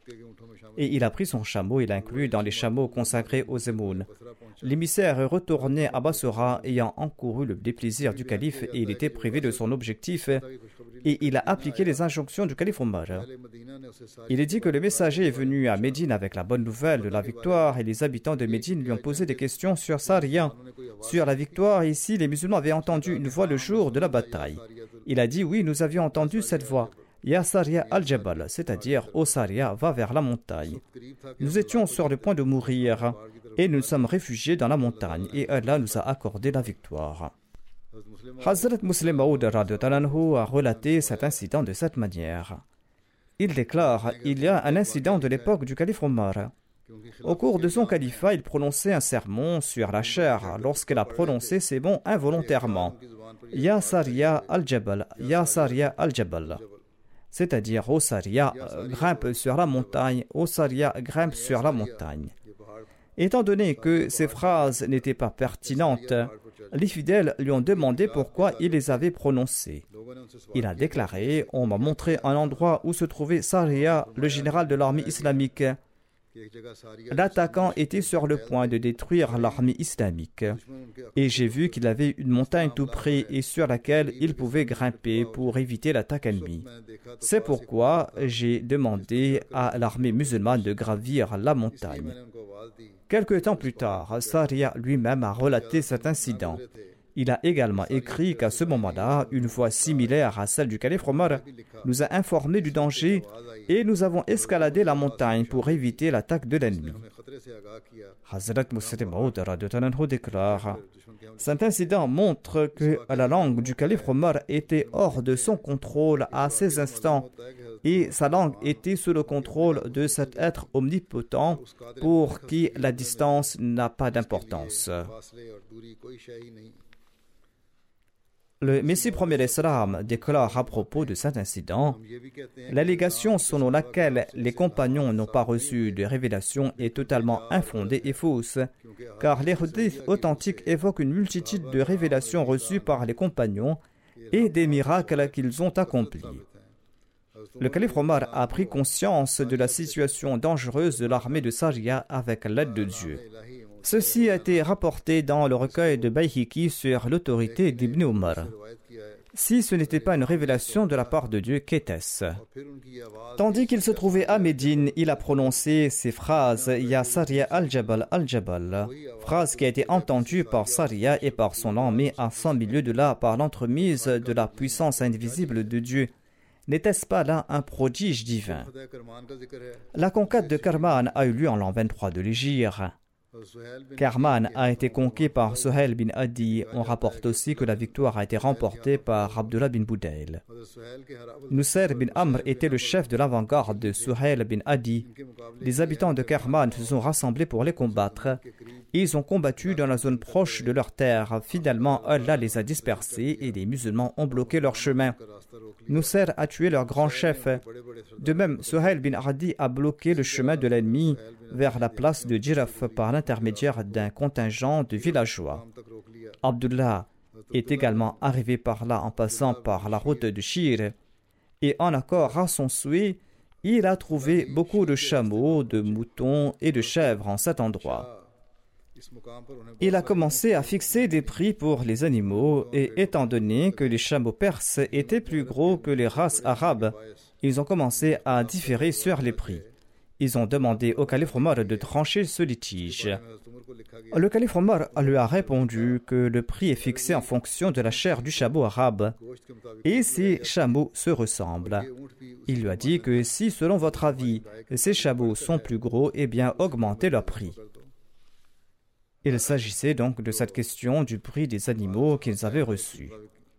Et il a pris son chameau et l'a inclus dans les chameaux consacrés aux aumônes. L'émissaire est retourné à Bassora ayant encouru le déplaisir du calife et il était privé de son objectif et il a appliqué les injonctions du calife Omar. Il est dit que le messager est venu à Médine avec la bonne nouvelle de la victoire et les habitants de Médine lui ont posé des questions sur Saria, sur la victoire et si les musulmans avaient entendu une voix le jour de la bataille. Il a dit oui, nous avions entendu cette voix. Ya Saria al-Jabal, c'est-à-dire « Ô Saria, va vers la montagne ». Nous étions sur le point de mourir et nous sommes réfugiés dans la montagne et Allah nous a accordé la victoire. Hazrat Muslim Maud a relaté cet incident de cette manière. Il déclare « Il y a un incident de l'époque du calife Omar. Au cours de son califat, il prononçait un sermon sur la chair. Lorsqu'il a prononcé ces mots involontairement, « Ya Saria al-Jabal, Ya Saria al-Jabal » c'est-à-dire « Ô Saria, grimpe sur la montagne, ô Saria, grimpe sur la montagne ». Étant donné que ces phrases n'étaient pas pertinentes, les fidèles lui ont demandé pourquoi il les avait prononcées. Il a déclaré « On m'a montré un endroit où se trouvait Saria, le général de l'armée islamique. L'attaquant était sur le point de détruire l'armée islamique. Et j'ai vu qu'il avait une montagne tout près et sur laquelle il pouvait grimper pour éviter l'attaque ennemie. C'est pourquoi j'ai demandé à l'armée musulmane de gravir la montagne. » Quelque temps plus tard, Saria lui-même a relaté cet incident. Il a également écrit qu'à ce moment-là, une voix similaire à celle du calife Omar nous a informé du danger et nous avons escaladé la montagne pour éviter l'attaque de l'ennemi. Hazrat Muslim Maud déclare « Cet incident montre que la langue du calife Omar était hors de son contrôle à ces instants et sa langue était sous le contrôle de cet être omnipotent pour qui la distance n'a pas d'importance. » Le Messie premier d'Islam déclare à propos de cet incident: l'allégation selon laquelle les compagnons n'ont pas reçu de révélation est totalement infondée et fausse, car les hadiths authentiques évoquent une multitude de révélations reçues par les compagnons et des miracles qu'ils ont accomplis. Le calife Omar a pris conscience de la situation dangereuse de l'armée de Sariya avec l'aide de Dieu. Ceci a été rapporté dans le recueil de Bayhaqi sur l'autorité d'Ibn Omar. Si ce n'était pas une révélation de la part de Dieu, qu'était-ce? Tandis qu'il se trouvait à Médine, il a prononcé ces phrases: Ya Sariya al-Jabal al-Jabal, phrase qui a été entendue par Sariya et par son armée à 100 000 lieues de là par l'entremise de la puissance indivisible de Dieu. N'était-ce pas là un prodige divin? La conquête de Karman a eu lieu en l'an 23 de l'Hégire. Karman a été conquis par Suhail bin Adi. On rapporte aussi que la victoire a été remportée par Abdullah bin Budayl. Nusayr bin Amr était le chef de l'avant-garde de Suhail bin Adi. Les habitants de Karman se sont rassemblés pour les combattre. Ils ont combattu dans la zone proche de leur terre. Finalement, Allah les a dispersés et les musulmans ont bloqué leur chemin. Nusayr a tué leur grand chef. De même, Suhail bin Adi a bloqué le chemin de l'ennemi vers la place de Jiraf par l'intermédiaire d'un contingent de villageois. Abdullah est également arrivé par là en passant par la route de Shir, et en accord à son souhait, il a trouvé beaucoup de chameaux, de moutons et de chèvres en cet endroit. Il a commencé à fixer des prix pour les animaux, et étant donné que les chameaux perses étaient plus gros que les races arabes, ils ont commencé à différer sur les prix. Ils ont demandé au calife Omar de trancher ce litige. Le calife Omar lui a répondu que le prix est fixé en fonction de la chair du chameau arabe, et ces chameaux se ressemblent. Il lui a dit que si, selon votre avis, ces chameaux sont plus gros, eh bien augmentez leur prix. Il s'agissait donc de cette question du prix des animaux qu'ils avaient reçus.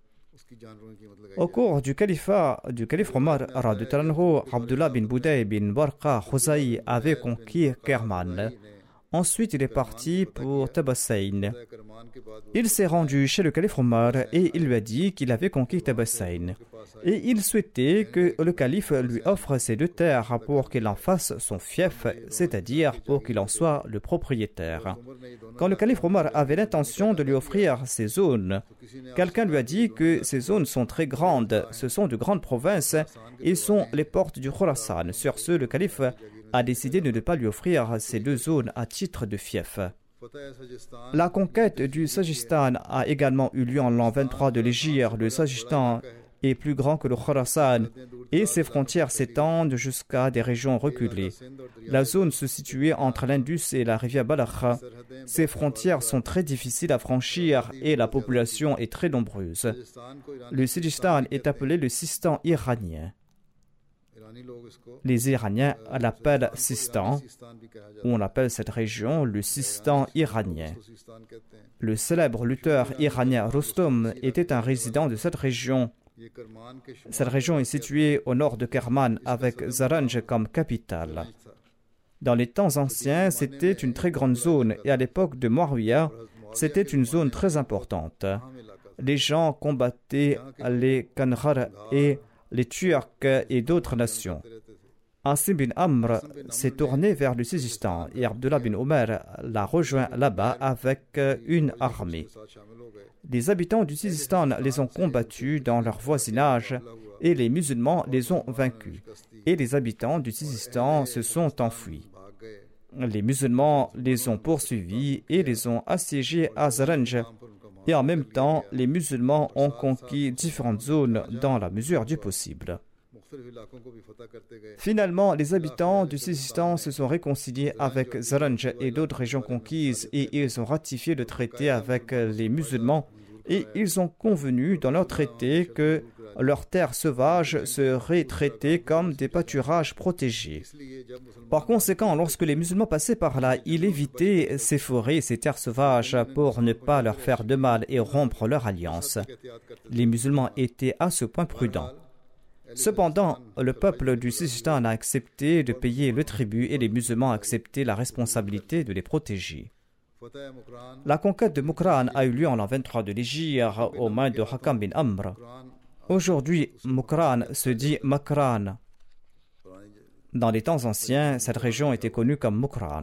Au cours du califat du calife Omar, Abdullah bin Budayl bin Barqa Khuzai avait conquis Kerman. Ensuite, il est parti pour Tabassain. Il s'est rendu chez le calife Omar et il lui a dit qu'il avait conquis Tabassain. Et il souhaitait que le calife lui offre ces deux terres pour qu'il en fasse son fief, c'est-à-dire pour qu'il en soit le propriétaire. Quand le calife Omar avait l'intention de lui offrir ces zones, quelqu'un lui a dit que ces zones sont très grandes, ce sont de grandes provinces et sont les portes du Khorasan. Sur ce, le calife a décidé de ne pas lui offrir ces deux zones à titre de fief. La conquête du Sajistan a également eu lieu en l'an 23 de l'Hégire. Le Sajistan est plus grand que le Khorasan et ses frontières s'étendent jusqu'à des régions reculées. La zone se situait entre l'Indus et la rivière Balakha. Ces frontières sont très difficiles à franchir et la population est très nombreuse. Le Sajistan est appelé le Sistan iranien. Les Iraniens l'appellent Sistan, ou on appelle cette région le Sistan iranien. Le célèbre lutteur iranien Rostom était un résident de cette région. Cette région est située au nord de Kerman avec Zaranj comme capitale. Dans les temps anciens, c'était une très grande zone et à l'époque de Muawiyah, c'était une zone très importante. Les gens combattaient les Kanhar et les Turcs et d'autres nations. Asim bin Amr s'est tourné vers le Sizistan et Abdullah bin Omar l'a rejoint là-bas avec une armée. Les habitants du Sizistan les ont combattus dans leur voisinage et les musulmans les ont vaincus. Et les habitants du Sizistan se sont enfuis. Les musulmans les ont poursuivis et les ont assiégés à Zaranj. Et en même temps, les musulmans ont conquis différentes zones dans la mesure du possible. Finalement, les habitants du Sizistan se sont réconciliés avec Zaranj et d'autres régions conquises et ils ont ratifié le traité avec les musulmans et ils ont convenu dans leur traité que leurs terres sauvages seraient traitées comme des pâturages protégés. Par conséquent, lorsque les musulmans passaient par là, ils évitaient ces forêts et ces terres sauvages pour ne pas leur faire de mal et rompre leur alliance. Les musulmans étaient à ce point prudents. Cependant, le peuple du Sizistan a accepté de payer le tribut et les musulmans ont accepté la responsabilité de les protéger. La conquête de Mukran a eu lieu en l'an 23 de l'Hégire aux mains de Hakam bin Amr. Aujourd'hui, Mukran se dit Makran. Dans les temps anciens, cette région était connue comme Mukran.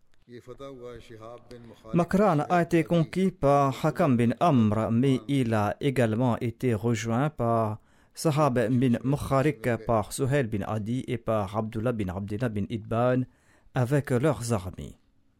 Makran a été conquis par Hakam bin Amr, mais il a également été rejoint par Sahab bin Mukharik, par Suhail bin Adi et par Abdullah bin Abdillah bin Idban avec leurs armées.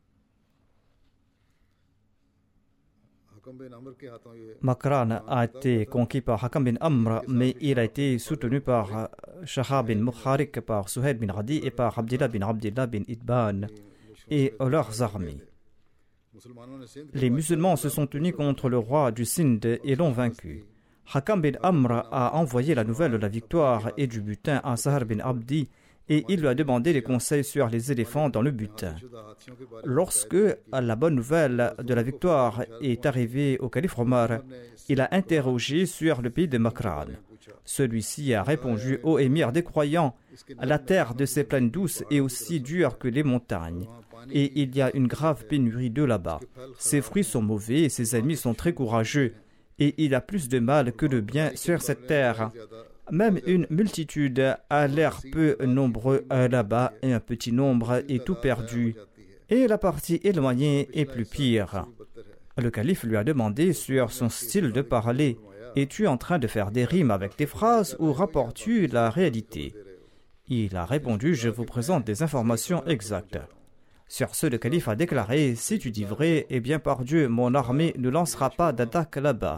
Makran a été conquis par Hakam bin Amr, mais il a été soutenu par Shahab bin Mukharik, par Suhail bin Adi et par Abdillah bin Idban et leurs armées. Les musulmans se sont unis contre le roi du Sindh et l'ont vaincu. Hakam bin Amr a envoyé la nouvelle de la victoire et du butin à Sahar bin Abdi et il lui a demandé des conseils sur les éléphants dans le butin. Lorsque la bonne nouvelle de la victoire est arrivée au calife Omar, il a interrogé sur le pays de Makran. Celui-ci a répondu: ô émir des croyants, la terre de ces plaines douces est aussi dure que les montagnes, et il y a une grave pénurie d'eau là-bas. Ses fruits sont mauvais et ses ennemis sont très courageux, et il y a plus de mal que de bien sur cette terre. Même une multitude a l'air peu nombreux là-bas et un petit nombre est tout perdu. Et la partie éloignée est plus pire. Le calife lui a demandé sur son style de parler: es-tu en train de faire des rimes avec tes phrases ou rapportes-tu la réalité? Il a répondu: je vous présente des informations exactes. Sur ce, le calife a déclaré: si tu dis vrai, eh bien par Dieu, mon armée ne lancera pas d'attaque là-bas.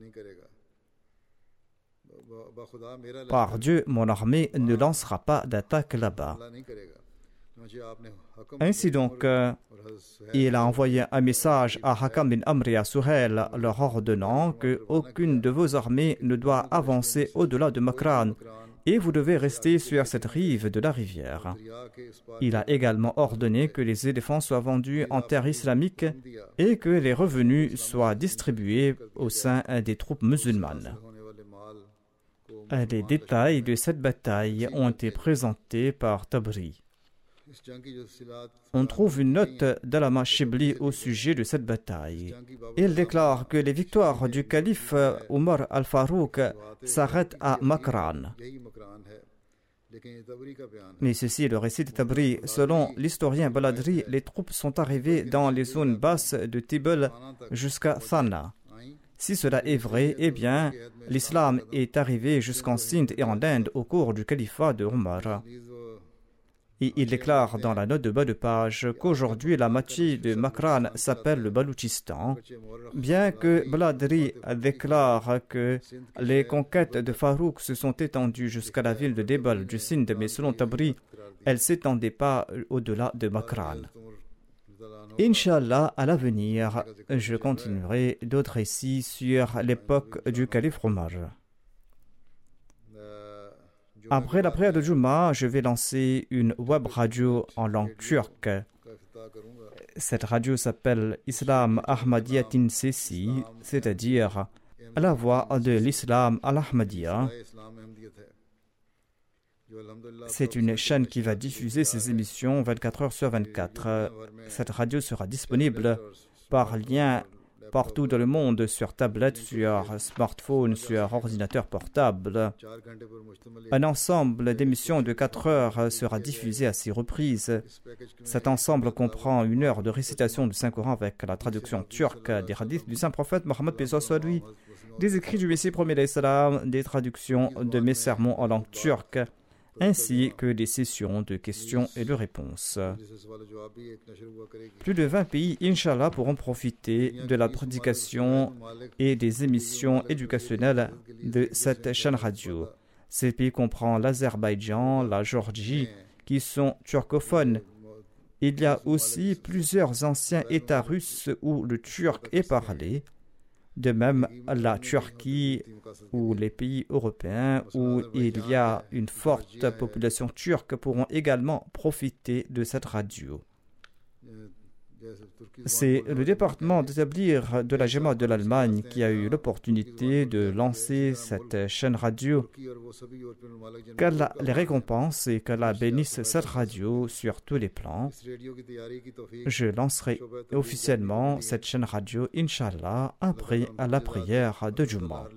Par Dieu, mon armée ne lancera pas d'attaque là-bas. Ainsi donc, il a envoyé un message à Hakam bin Amr et à Suhail, leur ordonnant qu'aucune de vos armées ne doit avancer au-delà de Makran, et vous devez rester sur cette rive de la rivière. Il a également ordonné que les éléphants soient vendus en terre islamique et que les revenus soient distribués au sein des troupes musulmanes. Les détails de cette bataille ont été présentés par Tabri. On trouve une note d'Allama Shibli au sujet de cette bataille. Il déclare que les victoires du calife Omar al-Farouk s'arrêtent à Makran. Mais ceci est le récit de Tabri. Selon l'historien Baladri, les troupes sont arrivées dans les zones basses de Tibel jusqu'à Thana. Si cela est vrai, eh bien, l'islam est arrivé jusqu'en Sindh et en Inde au cours du califat de Omar. Et il déclare dans la note de bas de page qu'aujourd'hui la moitié de Makran s'appelle le Baloutchistan, bien que Baladri déclare que les conquêtes de Farouk se sont étendues jusqu'à la ville de Debal du Sindh, mais selon Tabri, elles ne s'étendaient pas au-delà de Makran. Inch'Allah, à l'avenir, je continuerai d'autres récits sur l'époque du calife Omar. Après la prière de Juma, je vais lancer une web radio en langue turque. Cette radio s'appelle Islam Ahmadiyatin Sesi, c'est-à-dire la voix de l'islam al-Ahmadiyya. C'est une chaîne qui va diffuser ses émissions 24 heures sur 24. Cette radio sera disponible par lien partout dans le monde, sur tablette, sur smartphone, sur ordinateur portable. Un ensemble d'émissions de 4 heures sera diffusé à 6 reprises. Cet ensemble comprend 1 heure de récitation du Saint-Coran avec la traduction turque des hadiths du Saint-Prophète Mohammed paix soit lui, des écrits du Messie premier d'Islam, des traductions de mes sermons en langue turque, ainsi que des sessions de questions et de réponses. Plus de 20 pays, Inch'Allah, pourront profiter de la prédication et des émissions éducationnelles de cette chaîne radio. Ces pays comprennent l'Azerbaïdjan, la Géorgie, qui sont turcophones. Il y a aussi plusieurs anciens États russes où le turc est parlé. De même, la Turquie ou les pays européens où il y a une forte population turque pourront également profiter de cette radio. C'est le département d'établir de la Jamaat de l'Allemagne qui a eu l'opportunité de lancer cette chaîne radio. Qu'Allah les récompense et qu'Allah bénisse cette radio sur tous les plans. Je lancerai officiellement cette chaîne radio, Inch'Allah, après la prière de Jumu'ah.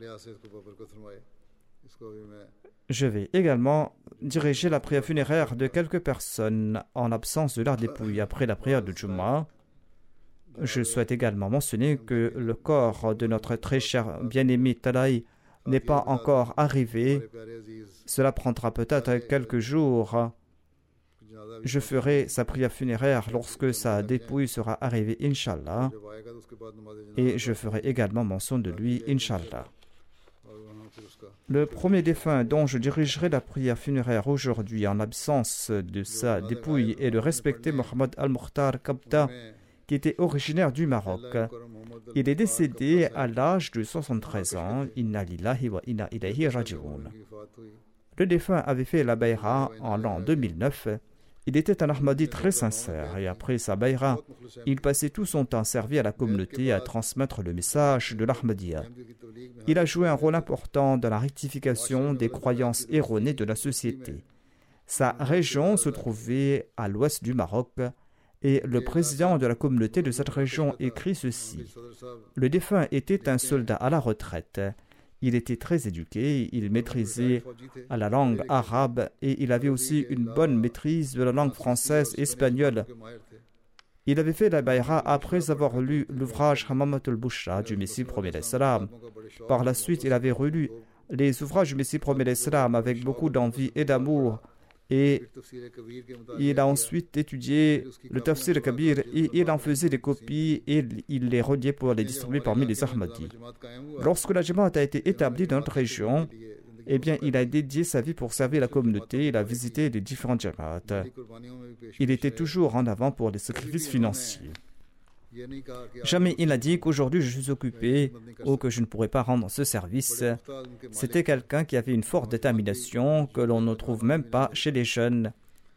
Je vais également diriger la prière funéraire de quelques personnes en l'absence de leur dépouille après la prière de Jumu'ah. Je souhaite également mentionner que le corps de notre très cher bien-aimé Talai n'est pas encore arrivé. Cela prendra peut-être quelques jours. Je ferai sa prière funéraire lorsque sa dépouille sera arrivée, Inch'Allah. Et je ferai également mention de lui, Inch'Allah. Le premier défunt dont je dirigerai la prière funéraire aujourd'hui en l'absence de sa dépouille est le respecté Mohamed Al-Mukhtar Kabta, qui était originaire du Maroc. Il est décédé à l'âge de 73 ans. Inna lillahi wa inna ilayhi raji'un. Le défunt avait fait la bayra en l'an 2009. Il était un Ahmadi très sincère et après sa bayra, il passait tout son temps servi à la communauté à transmettre le message de l'Ahmadiyya. Il a joué un rôle important dans la rectification des croyances erronées de la société. Sa région se trouvait à l'ouest du Maroc et le président de la communauté de cette région écrit ceci. Le défunt était un soldat à la retraite. Il était très éduqué, il maîtrisait la langue arabe et il avait aussi une bonne maîtrise de la langue française et espagnole. Il avait fait la bayra après avoir lu l'ouvrage Hamamatul Bushra du Messie premier d'Islam. Par la suite, il avait relu les ouvrages du Messie premier d'Islam avec beaucoup d'envie et d'amour. Et il a ensuite étudié le Tafsir Kabir et il en faisait des copies et il les reliait pour les distribuer parmi les Ahmadis. Lorsque la Jamaat a été établie dans notre région, eh bien, il a dédié sa vie pour servir la communauté. Il a visité les différentes Jamaat. Il était toujours en avant pour les sacrifices financiers. Jamais il n'a dit qu'aujourd'hui je suis occupé ou que je ne pourrais pas rendre ce service. C'était quelqu'un qui avait une forte détermination que l'on ne trouve même pas chez les jeunes.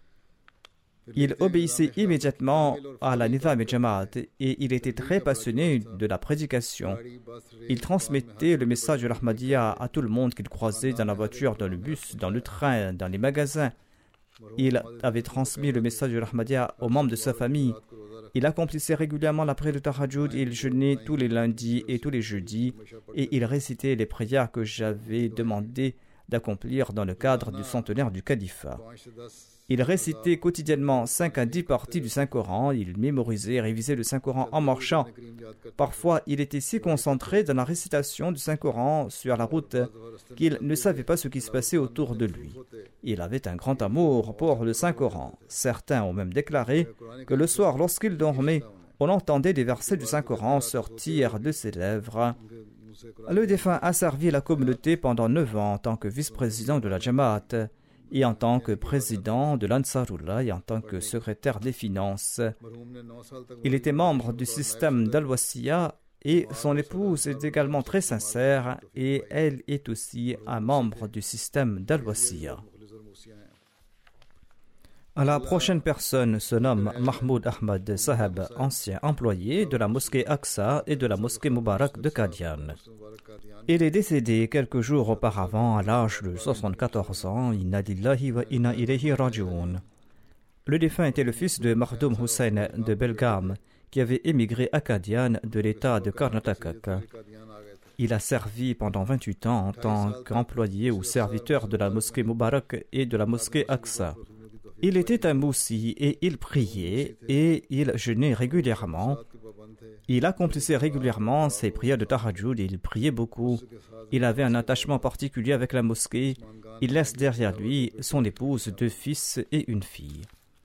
Il obéissait immédiatement à la Nizam et Jamaat et il était très passionné de la prédication. Il transmettait le message de l'Ahmadiyya à tout le monde qu'il croisait dans la voiture, dans le bus, dans le train, dans les magasins. Il avait transmis le message de l'Ahmadiyya aux membres de sa famille. Il accomplissait régulièrement la prière de Tahajjud, il jeûnait tous les lundis et tous les jeudis et il récitait les prières que j'avais demandé d'accomplir dans le cadre du centenaire du califat. Il récitait quotidiennement 5 à 10 parties du Saint-Coran, il mémorisait et révisait le Saint-Coran en marchant. Parfois, il était si concentré dans la récitation du Saint-Coran sur la route qu'il ne savait pas ce qui se passait autour de lui. Il avait un grand amour pour le Saint-Coran. Certains ont même déclaré que le soir, lorsqu'il dormait, on entendait des versets du Saint-Coran sortir de ses lèvres. Le défunt a servi la communauté pendant 9 ans en tant que vice-président de la Jamaat et en tant que président de l'Ansarullah et en tant que secrétaire des finances. Il était membre du système d'Al-Wasiya et son épouse est également très sincère et elle est aussi un membre du système d'Al-Wasiya. La prochaine personne se nomme Mahmoud Ahmad Saheb, ancien employé de la mosquée Aqsa et de la mosquée Mubarak de Qadian. Il est décédé quelques jours auparavant à l'âge de 74 ans. Inna lillahi wa inna ilayhi raji'un. Le défunt était le fils de Makhdoum Hussain de Belgaum, qui avait émigré à Qadian de l'état de Karnataka. Il a servi pendant 28 ans en tant qu'employé ou serviteur de la mosquée Mubarak et de la mosquée Aqsa. Il était un moussi et il priait et il jeûnait régulièrement. Il accomplissait régulièrement ses prières de Tahajjud et il priait beaucoup. Il avait un attachement particulier avec la mosquée. Il laisse derrière lui son épouse, 2 fils et une fille.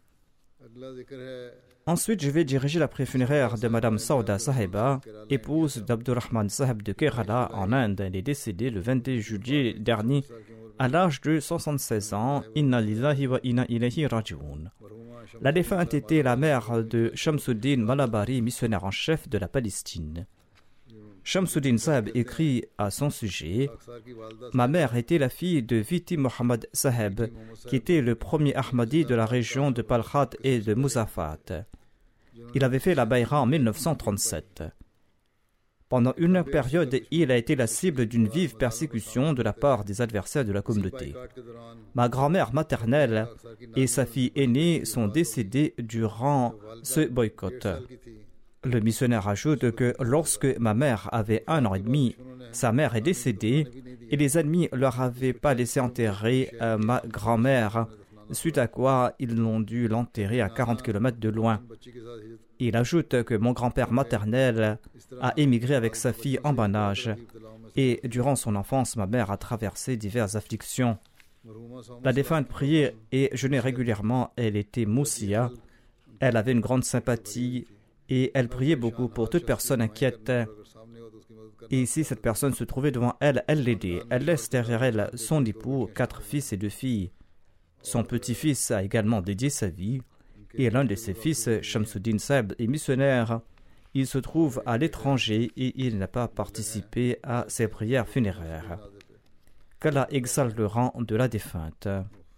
Ensuite, je vais diriger la prière funéraire de Madame Sauda Saheba, épouse d'Abdurrahman Saheb de Kerala en Inde. Elle est décédée le 22 juillet dernier à l'âge de 76 ans. Inna lillahi wa inna ilayhi raji'un. La défunte était la mère de Shamsuddin Malabari, missionnaire en chef de la Palestine. Shamsuddin Saheb écrit à son sujet: Ma mère était la fille de Viti Mohammad Saheb, qui était le premier Ahmadi de la région de Palkhat et de Muzaffat. Il avait fait la Bayra en 1937. Pendant une période, il a été la cible d'une vive persécution de la part des adversaires de la communauté. Ma grand-mère maternelle et sa fille aînée sont décédées durant ce boycott. Le missionnaire ajoute que lorsque ma mère avait 1 an et demi, sa mère est décédée et les ennemis ne leur avaient pas laissé enterrer ma grand-mère, suite à quoi ils ont dû l'enterrer à 40 km de loin. Il ajoute que mon grand-père maternel a émigré avec sa fille en bas âge et durant son enfance, ma mère a traversé diverses afflictions. La défunte priait et jeûnait régulièrement. Elle était moussia. Elle avait une grande sympathie et elle priait beaucoup pour toute personne inquiète. Et si cette personne se trouvait devant elle, elle l'aidait. Elle laisse derrière elle son époux, 4 fils et 2 filles. Son petit-fils a également dédié sa vie. Et l'un de ses fils, Shamsuddin Saib, est missionnaire. Il se trouve à l'étranger et il n'a pas participé à ses prières funéraires. Qu'Allah exalte le rang de la défunte.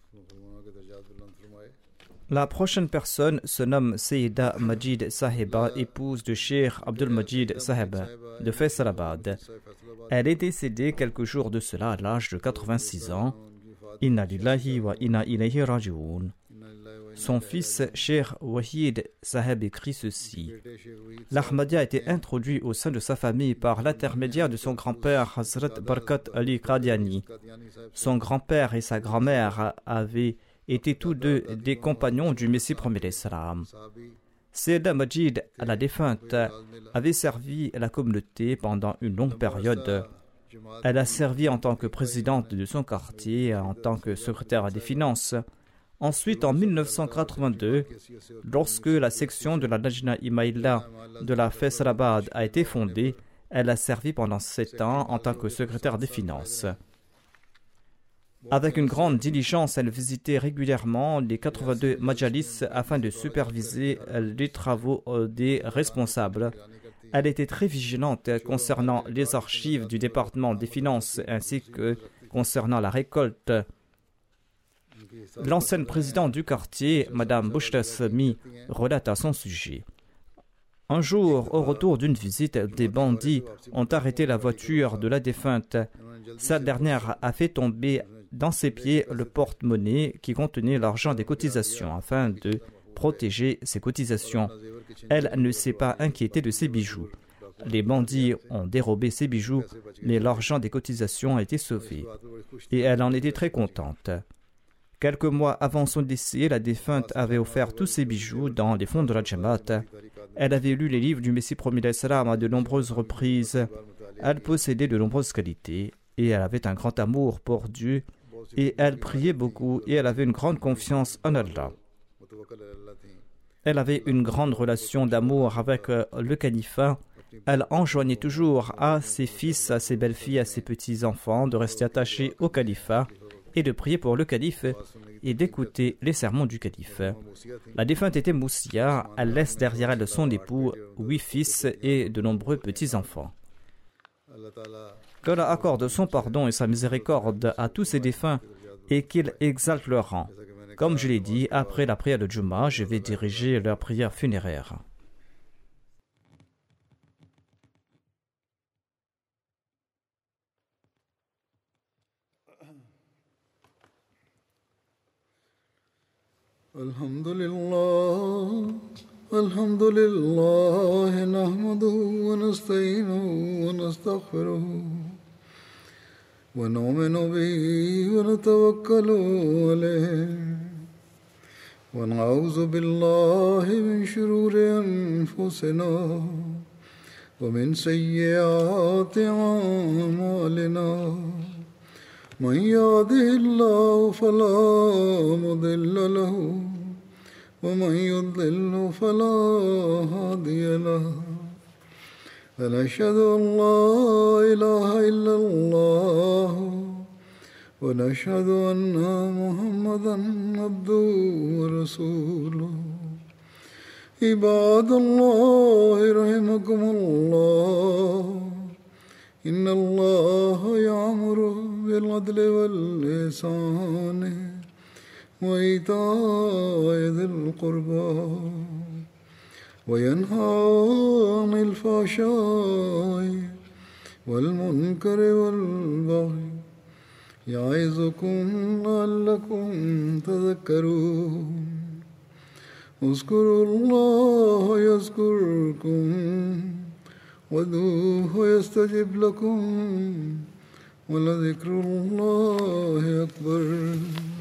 La prochaine personne se nomme Sayyida Majid Sahiba, épouse de Cheikh Abdul Majid Sahib de Faisalabad. Elle est décédée quelques jours de cela à l'âge de 86 ans. Inna lillahi wa inna ilayhi raji'un. Son fils, Cheikh Wahid Sahib, écrit ceci. L'Ahmadiyya a été introduit au sein de sa famille par l'intermédiaire de son grand-père, Hazrat Barkat Ali Qadiani. Son grand-père et sa grand-mère avaient été tous deux des compagnons du Messie premier d'Islam. Sayyida Majid, la défunte, avait servi la communauté pendant une longue période. Elle a servi en tant que présidente de son quartier, en tant que secrétaire des finances. Ensuite, en 1982, lorsque la section de la Lajna Imaïla de la Faisalabad a été fondée, elle a servi pendant 7 ans en tant que secrétaire des finances. Avec une grande diligence, elle visitait régulièrement les 82 majalis afin de superviser les travaux des responsables. Elle était très vigilante concernant les archives du département des finances ainsi que concernant la récolte. L'ancienne présidente du quartier, Madame Bushra Sami, relate à son sujet. Un jour, au retour d'une visite, des bandits ont arrêté la voiture de la défunte. Cette dernière a fait tomber dans ses pieds le porte-monnaie qui contenait l'argent des cotisations afin de protéger ses cotisations. Elle ne s'est pas inquiétée de ses bijoux. Les bandits ont dérobé ses bijoux, mais l'argent des cotisations a été sauvé. Et elle en était très contente. Quelques mois avant son décès, la défunte avait offert tous ses bijoux dans les fonds de la Jamaat. Elle avait lu les livres du Messie premier d'Islam à de nombreuses reprises. Elle possédait de nombreuses qualités et elle avait un grand amour pour Dieu et elle priait beaucoup et elle avait une grande confiance en Allah. Elle avait une grande relation d'amour avec le califat. Elle enjoignait toujours à ses fils, à ses belles-filles, à ses petits-enfants de rester attachés au califat et de prier pour le calife et d'écouter les sermons du calife. La défunte était moussia, elle laisse derrière elle son époux, 8 fils et de nombreux petits-enfants. Qu'Allah accorde son pardon et sa miséricorde à tous ces défunts et qu'il exalte leur rang. Comme je l'ai dit, après la prière de Jumu'ah, je vais diriger leur prière funéraire. Alhamdulillah, nahmaduhu wa nasta'inuhu wa nastaghfiruhu wa nu'minu bihi wa natawakkalu alayhi wa na'udhu billahi min shururi anfusina wa min sayyiati a'malina. من يهده الله فلا مضل له ومن يضلل فلا هادي له ونشهد أن لا إله إلا الله ونشهد أن محمدا عبده ورسوله عباد الله رحمكم الله إن الله يأمر بالعدل والإحسان وإيتاء ذي القربى وينهى عن الفحشاء والمنكر والبغي يعظكم لعلكم تذكرون اذكروا الله يذكركم وادعوه يستجب لكم ولذكر الله أكبر.